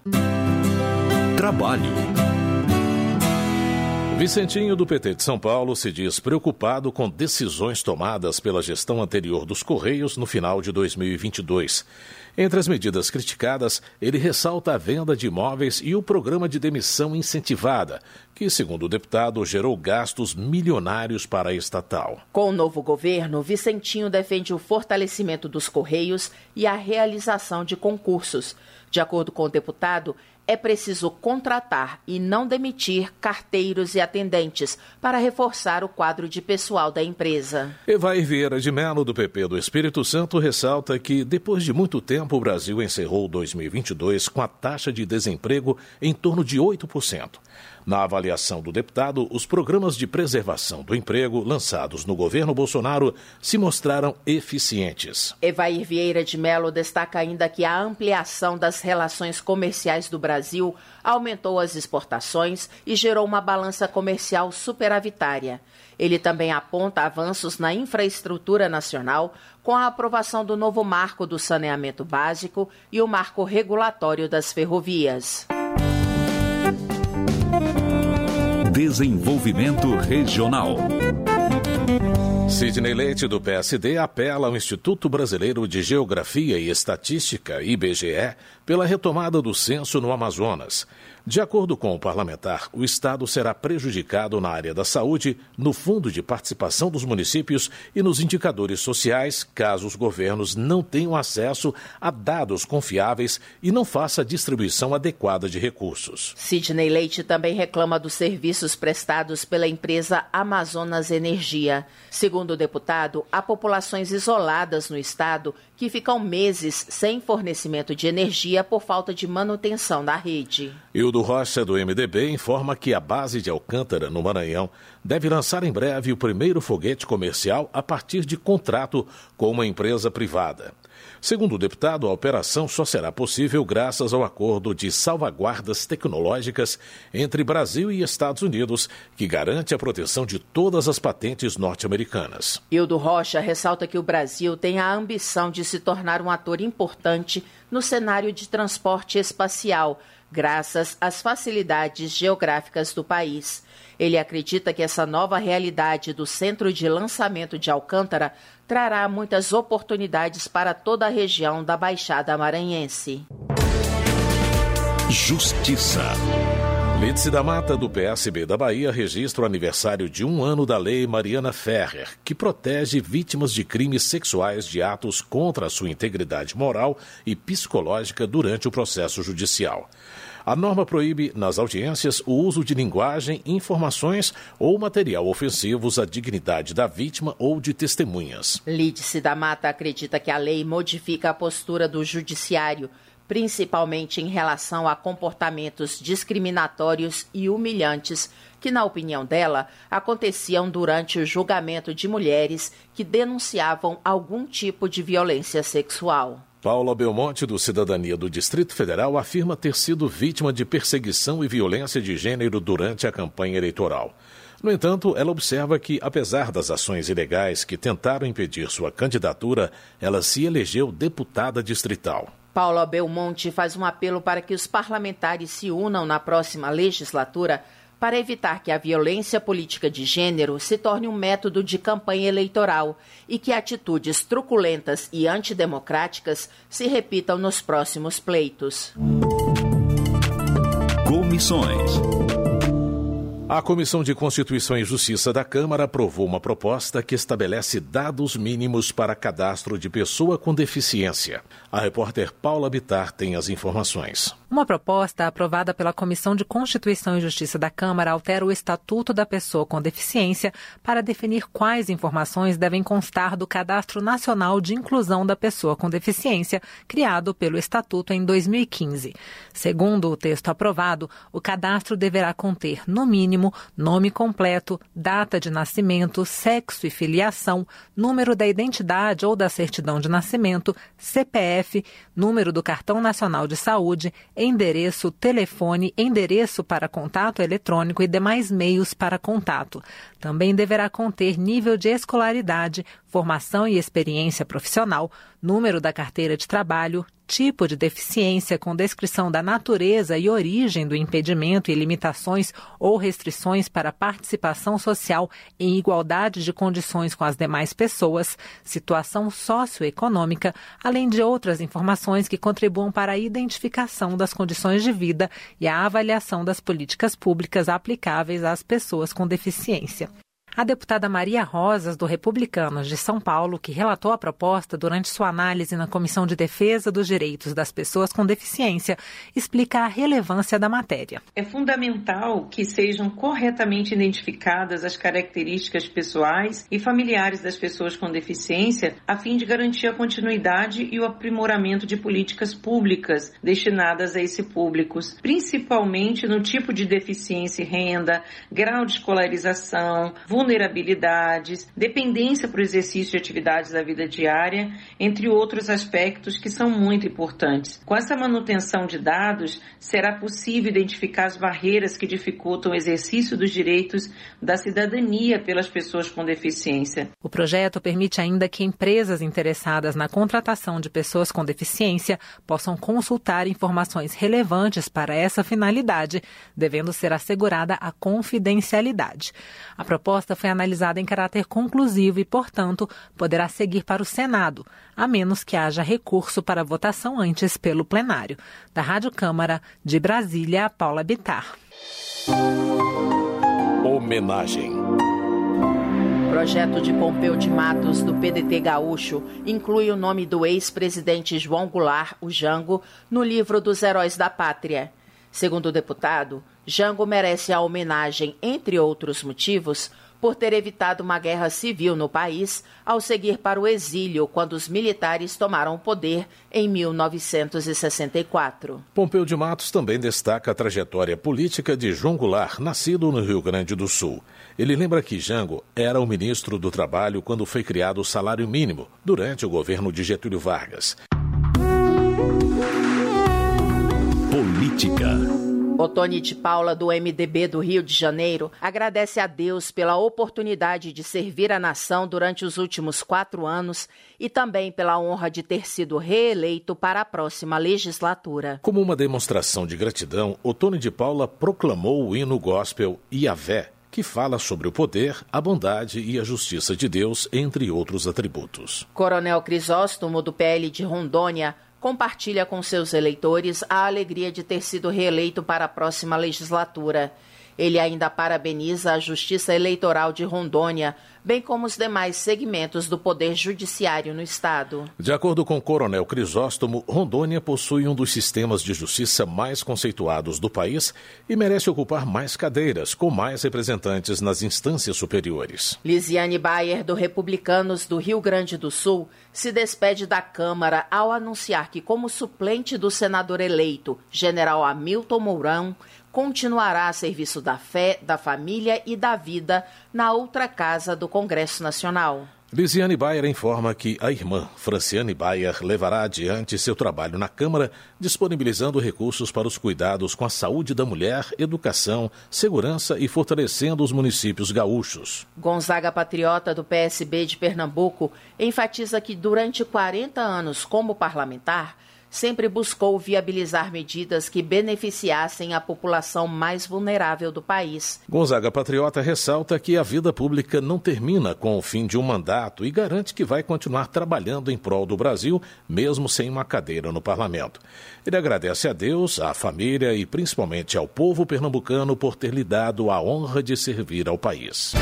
Trabalho. Vicentinho, do PT de São Paulo, se diz preocupado com decisões tomadas pela gestão anterior dos Correios no final de 2022. Entre as medidas criticadas, ele ressalta a venda de imóveis e o programa de demissão incentivada, que, segundo o deputado, gerou gastos milionários para a estatal. Com o novo governo, Vicentinho defende o fortalecimento dos Correios e a realização de concursos. De acordo com o deputado, é preciso contratar e não demitir carteiros e atendentes para reforçar o quadro de pessoal da empresa. Evair Vieira de Mello, do PP do Espírito Santo, ressalta que, depois de muito tempo, o Brasil encerrou 2022 com a taxa de desemprego em torno de 8%. Na avaliação do deputado, os programas de preservação do emprego lançados no governo Bolsonaro se mostraram eficientes. Evair Vieira de Mello destaca ainda que a ampliação das relações comerciais do Brasil aumentou as exportações e gerou uma balança comercial superavitária. Ele também aponta avanços na infraestrutura nacional com a aprovação do novo marco do saneamento básico e o marco regulatório das ferrovias. Desenvolvimento Regional. Sidney Leite, do PSD, apela ao Instituto Brasileiro de Geografia e Estatística, IBGE, pela retomada do censo no Amazonas. De acordo com o parlamentar, o Estado será prejudicado na área da saúde, no Fundo de Participação dos Municípios e nos indicadores sociais, caso os governos não tenham acesso a dados confiáveis e não faça a distribuição adequada de recursos. Sidney Leite também reclama dos serviços prestados pela empresa Amazonas Energia. Segundo o deputado, há populações isoladas no Estado que ficam meses sem fornecimento de energia por falta de manutenção da rede. E o Hildo Rocha, do MDB, informa que a base de Alcântara, no Maranhão, deve lançar em breve o primeiro foguete comercial a partir de contrato com uma empresa privada. Segundo o deputado, a operação só será possível graças ao acordo de salvaguardas tecnológicas entre Brasil e Estados Unidos, que garante a proteção de todas as patentes norte-americanas. Hildo Rocha ressalta que o Brasil tem a ambição de se tornar um ator importante no cenário de transporte espacial, graças às facilidades geográficas do país. Ele acredita que essa nova realidade do centro de lançamento de Alcântara trará muitas oportunidades para toda a região da Baixada Maranhense. Justiça. Lídice da Mata, do PSB da Bahia, registra o aniversário de 1 ano da Lei Mariana Ferrer, que protege vítimas de crimes sexuais de atos contra a sua integridade moral e psicológica durante o processo judicial. A norma proíbe, nas audiências, o uso de linguagem, informações ou material ofensivos à dignidade da vítima ou de testemunhas. Lídice da Mata acredita que a lei modifica a postura do judiciário, principalmente em relação a comportamentos discriminatórios e humilhantes, que, na opinião dela, aconteciam durante o julgamento de mulheres que denunciavam algum tipo de violência sexual. Paula Belmonte, do Cidadania do Distrito Federal, afirma ter sido vítima de perseguição e violência de gênero durante a campanha eleitoral. No entanto, ela observa que, apesar das ações ilegais que tentaram impedir sua candidatura, ela se elegeu deputada distrital. Paula Belmonte faz um apelo para que os parlamentares se unam na próxima legislatura para evitar que a violência política de gênero se torne um método de campanha eleitoral e que atitudes truculentas e antidemocráticas se repitam nos próximos pleitos. Comissões. A Comissão de Constituição e Justiça da Câmara aprovou uma proposta que estabelece dados mínimos para cadastro de pessoa com deficiência. A repórter Paula Bittar tem as informações. Uma proposta aprovada pela Comissão de Constituição e Justiça da Câmara altera o Estatuto da Pessoa com Deficiência para definir quais informações devem constar do Cadastro Nacional de Inclusão da Pessoa com Deficiência, criado pelo Estatuto em 2015. Segundo o texto aprovado, o cadastro deverá conter, no mínimo, nome completo, data de nascimento, sexo e filiação, número da identidade ou da certidão de nascimento, CPF, número do Cartão Nacional de Saúde, endereço, telefone, endereço para contato eletrônico e demais meios para contato. Também deverá conter nível de escolaridade, formação e experiência profissional, número da carteira de trabalho, tipo de deficiência com descrição da natureza e origem do impedimento e limitações ou restrições para a participação social em igualdade de condições com as demais pessoas, situação socioeconômica, além de outras informações que contribuam para a identificação das condições de vida e a avaliação das políticas públicas aplicáveis às pessoas com deficiência. A deputada Maria Rosas, do Republicanos de São Paulo, que relatou a proposta durante sua análise na Comissão de Defesa dos Direitos das Pessoas com Deficiência, explica a relevância da matéria. É fundamental que sejam corretamente identificadas as características pessoais e familiares das pessoas com deficiência, a fim de garantir a continuidade e o aprimoramento de políticas públicas destinadas a esse público, principalmente no tipo de deficiência e renda, grau de escolarização, vulnerabilidades, dependência para o exercício de atividades da vida diária, entre outros aspectos que são muito importantes. Com essa manutenção de dados, será possível identificar as barreiras que dificultam o exercício dos direitos da cidadania pelas pessoas com deficiência. O projeto permite ainda que empresas interessadas na contratação de pessoas com deficiência possam consultar informações relevantes para essa finalidade, devendo ser assegurada a confidencialidade. A proposta foi analisada em caráter conclusivo e, portanto, poderá seguir para o Senado, a menos que haja recurso para votação antes pelo plenário. Da Rádio Câmara, de Brasília, Paula Bittar. Homenagem. Projeto de Pompeu de Matos, do PDT gaúcho, inclui o nome do ex-presidente João Goulart, o Jango, no livro dos Heróis da Pátria. Segundo o deputado, Jango merece a homenagem, entre outros motivos, por ter evitado uma guerra civil no país ao seguir para o exílio quando os militares tomaram o poder em 1964. Pompeu de Matos também destaca a trajetória política de João Goulart, nascido no Rio Grande do Sul. Ele lembra que Jango era o ministro do Trabalho quando foi criado o salário mínimo, durante o governo de Getúlio Vargas. Política. Otone de Paula, do MDB do Rio de Janeiro, agradece a Deus pela oportunidade de servir a nação durante os últimos 4 anos e também pela honra de ter sido reeleito para a próxima legislatura. Como uma demonstração de gratidão, Otone de Paula proclamou o hino gospel Iavé, que fala sobre o poder, a bondade e a justiça de Deus, entre outros atributos. Coronel Crisóstomo, do PL de Rondônia, compartilha com seus eleitores a alegria de ter sido reeleito para a próxima legislatura. Ele ainda parabeniza a Justiça Eleitoral de Rondônia, bem como os demais segmentos do Poder Judiciário no Estado. De acordo com o Coronel Crisóstomo, Rondônia possui um dos sistemas de justiça mais conceituados do país e merece ocupar mais cadeiras, com mais representantes nas instâncias superiores. Lisiane Bayer, do Republicanos do Rio Grande do Sul, se despede da Câmara ao anunciar que, como suplente do senador eleito, general Hamilton Mourão, continuará a serviço da fé, da família e da vida na outra casa do Congresso Nacional. Lisiane Bayer informa que a irmã, Franciane Bayer, levará adiante seu trabalho na Câmara, disponibilizando recursos para os cuidados com a saúde da mulher, educação, segurança e fortalecendo os municípios gaúchos. Gonzaga Patriota, do PSB de Pernambuco, enfatiza que durante 40 anos como parlamentar, sempre buscou viabilizar medidas que beneficiassem a população mais vulnerável do país. Gonzaga Patriota ressalta que a vida pública não termina com o fim de um mandato e garante que vai continuar trabalhando em prol do Brasil, mesmo sem uma cadeira no parlamento. Ele agradece a Deus, à família e principalmente ao povo pernambucano por ter lhe dado a honra de servir ao país.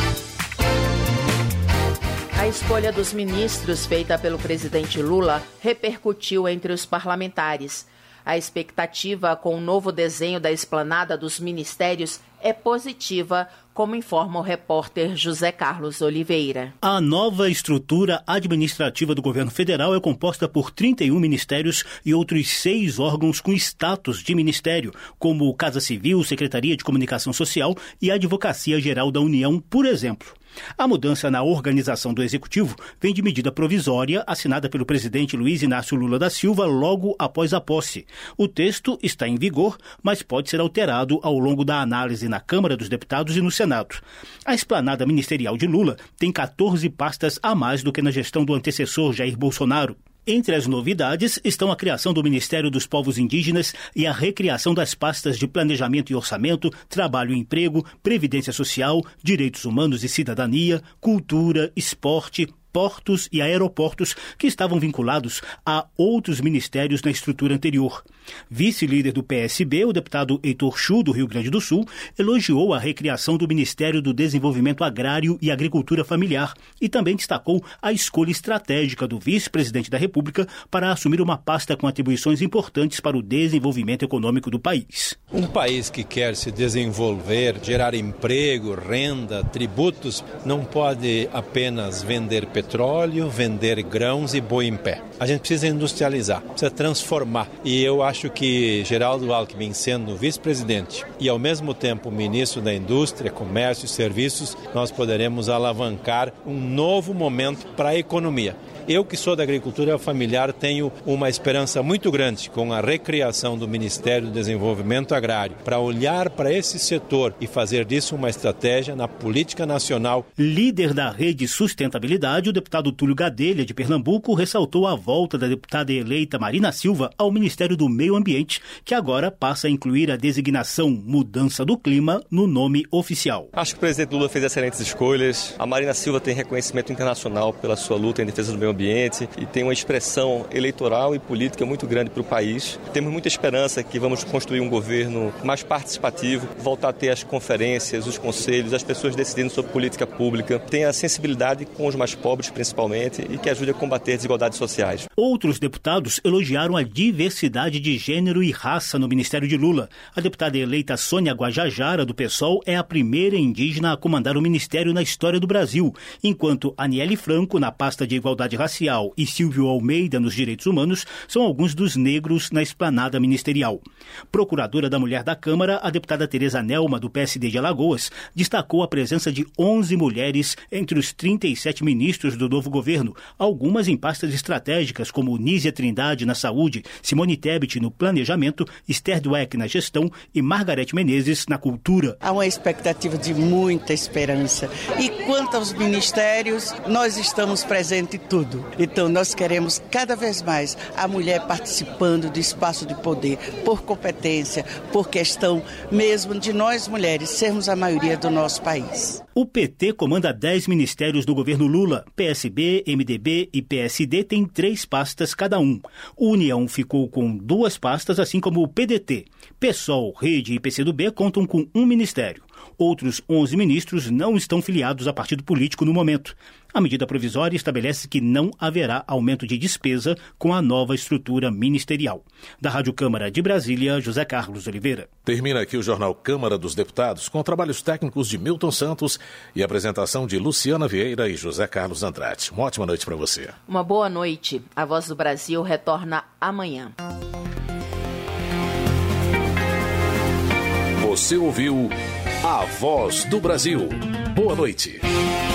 A escolha dos ministros feita pelo presidente Lula repercutiu entre os parlamentares. A expectativa com o novo desenho da esplanada dos ministérios é positiva, como informa o repórter José Carlos Oliveira. A nova estrutura administrativa do governo federal é composta por 31 ministérios e outros 6 órgãos com status de ministério, como Casa Civil, Secretaria de Comunicação Social e Advocacia Geral da União, por exemplo. A mudança na organização do Executivo vem de medida provisória assinada pelo presidente Luiz Inácio Lula da Silva logo após a posse. O texto está em vigor, mas pode ser alterado ao longo da análise na Câmara dos Deputados e no Senado. A esplanada ministerial de Lula tem 14 pastas a mais do que na gestão do antecessor Jair Bolsonaro. Entre as novidades estão a criação do Ministério dos Povos Indígenas e a recriação das pastas de Planejamento e Orçamento, Trabalho e Emprego, Previdência Social, Direitos Humanos e Cidadania, Cultura, Esporte, Portos e Aeroportos, que estavam vinculados a outros ministérios na estrutura anterior. Vice-líder do PSB, o deputado Heitor Chu, do Rio Grande do Sul, elogiou a recriação do Ministério do Desenvolvimento Agrário e Agricultura Familiar e também destacou a escolha estratégica do vice-presidente da República para assumir uma pasta com atribuições importantes para o desenvolvimento econômico do país. Um país que quer se desenvolver, gerar emprego, renda, tributos, não pode apenas vender petróleo, vender grãos e boi em pé. A gente precisa industrializar, precisa transformar. E eu acho que Geraldo Alckmin, sendo vice-presidente e ao mesmo tempo ministro da Indústria, Comércio e Serviços, nós poderemos alavancar um novo momento para a economia. Eu, que sou da agricultura familiar, tenho uma esperança muito grande com a recriação do Ministério do Desenvolvimento Agrário para olhar para esse setor e fazer disso uma estratégia na política nacional. Líder da Rede Sustentabilidade, o deputado Túlio Gadelha, de Pernambuco, ressaltou a volta da deputada eleita Marina Silva ao Ministério do Meio Ambiente, que agora passa a incluir a designação Mudança do Clima no nome oficial. Acho que o presidente Lula fez excelentes escolhas. A Marina Silva tem reconhecimento internacional pela sua luta em defesa do meio ambiente. ambiente e tem uma expressão eleitoral e política muito grande para o país. Temos muita esperança que vamos construir um governo mais participativo, voltar a ter as conferências, os conselhos, as pessoas decidindo sobre política pública, tenha sensibilidade com os mais pobres principalmente e que ajude a combater desigualdades sociais. Outros deputados elogiaram a diversidade de gênero e raça no Ministério de Lula. A deputada eleita Sônia Guajajara, do PSOL, é a primeira indígena a comandar o ministério na história do Brasil, enquanto Aniele Franco, na pasta de igualdade racial, e Silvio Almeida, nos direitos humanos, são alguns dos negros na esplanada ministerial. Procuradora da Mulher da Câmara, a deputada Tereza Nelma, do PSD de Alagoas, destacou a presença de 11 mulheres entre os 37 ministros do novo governo, algumas em pastas estratégicas como Nízia Trindade na saúde, Simone Tebet no planejamento, Esther Dweck na gestão e Margarete Menezes na cultura. Há uma expectativa de muita esperança. E quanto aos ministérios, nós estamos presentes em tudo. Então nós queremos cada vez mais a mulher participando do espaço de poder, por competência, por questão mesmo de nós mulheres sermos a maioria do nosso país. O PT comanda 10 ministérios do governo Lula. PSB, MDB e PSD têm 3 pastas cada um. União ficou com 2 pastas, assim como o PDT. PSOL, Rede e PCdoB contam com 1 ministério. Outros 11 ministros não estão filiados a partido político no momento. A medida provisória estabelece que não haverá aumento de despesa com a nova estrutura ministerial. Da Rádio Câmara de Brasília, José Carlos Oliveira. Termina aqui o Jornal Câmara dos Deputados, com trabalhos técnicos de Milton Santos e apresentação de Luciana Vieira e José Carlos Andrade. Uma ótima noite para você. Uma boa noite. A Voz do Brasil retorna amanhã. Você ouviu A Voz do Brasil. Boa noite.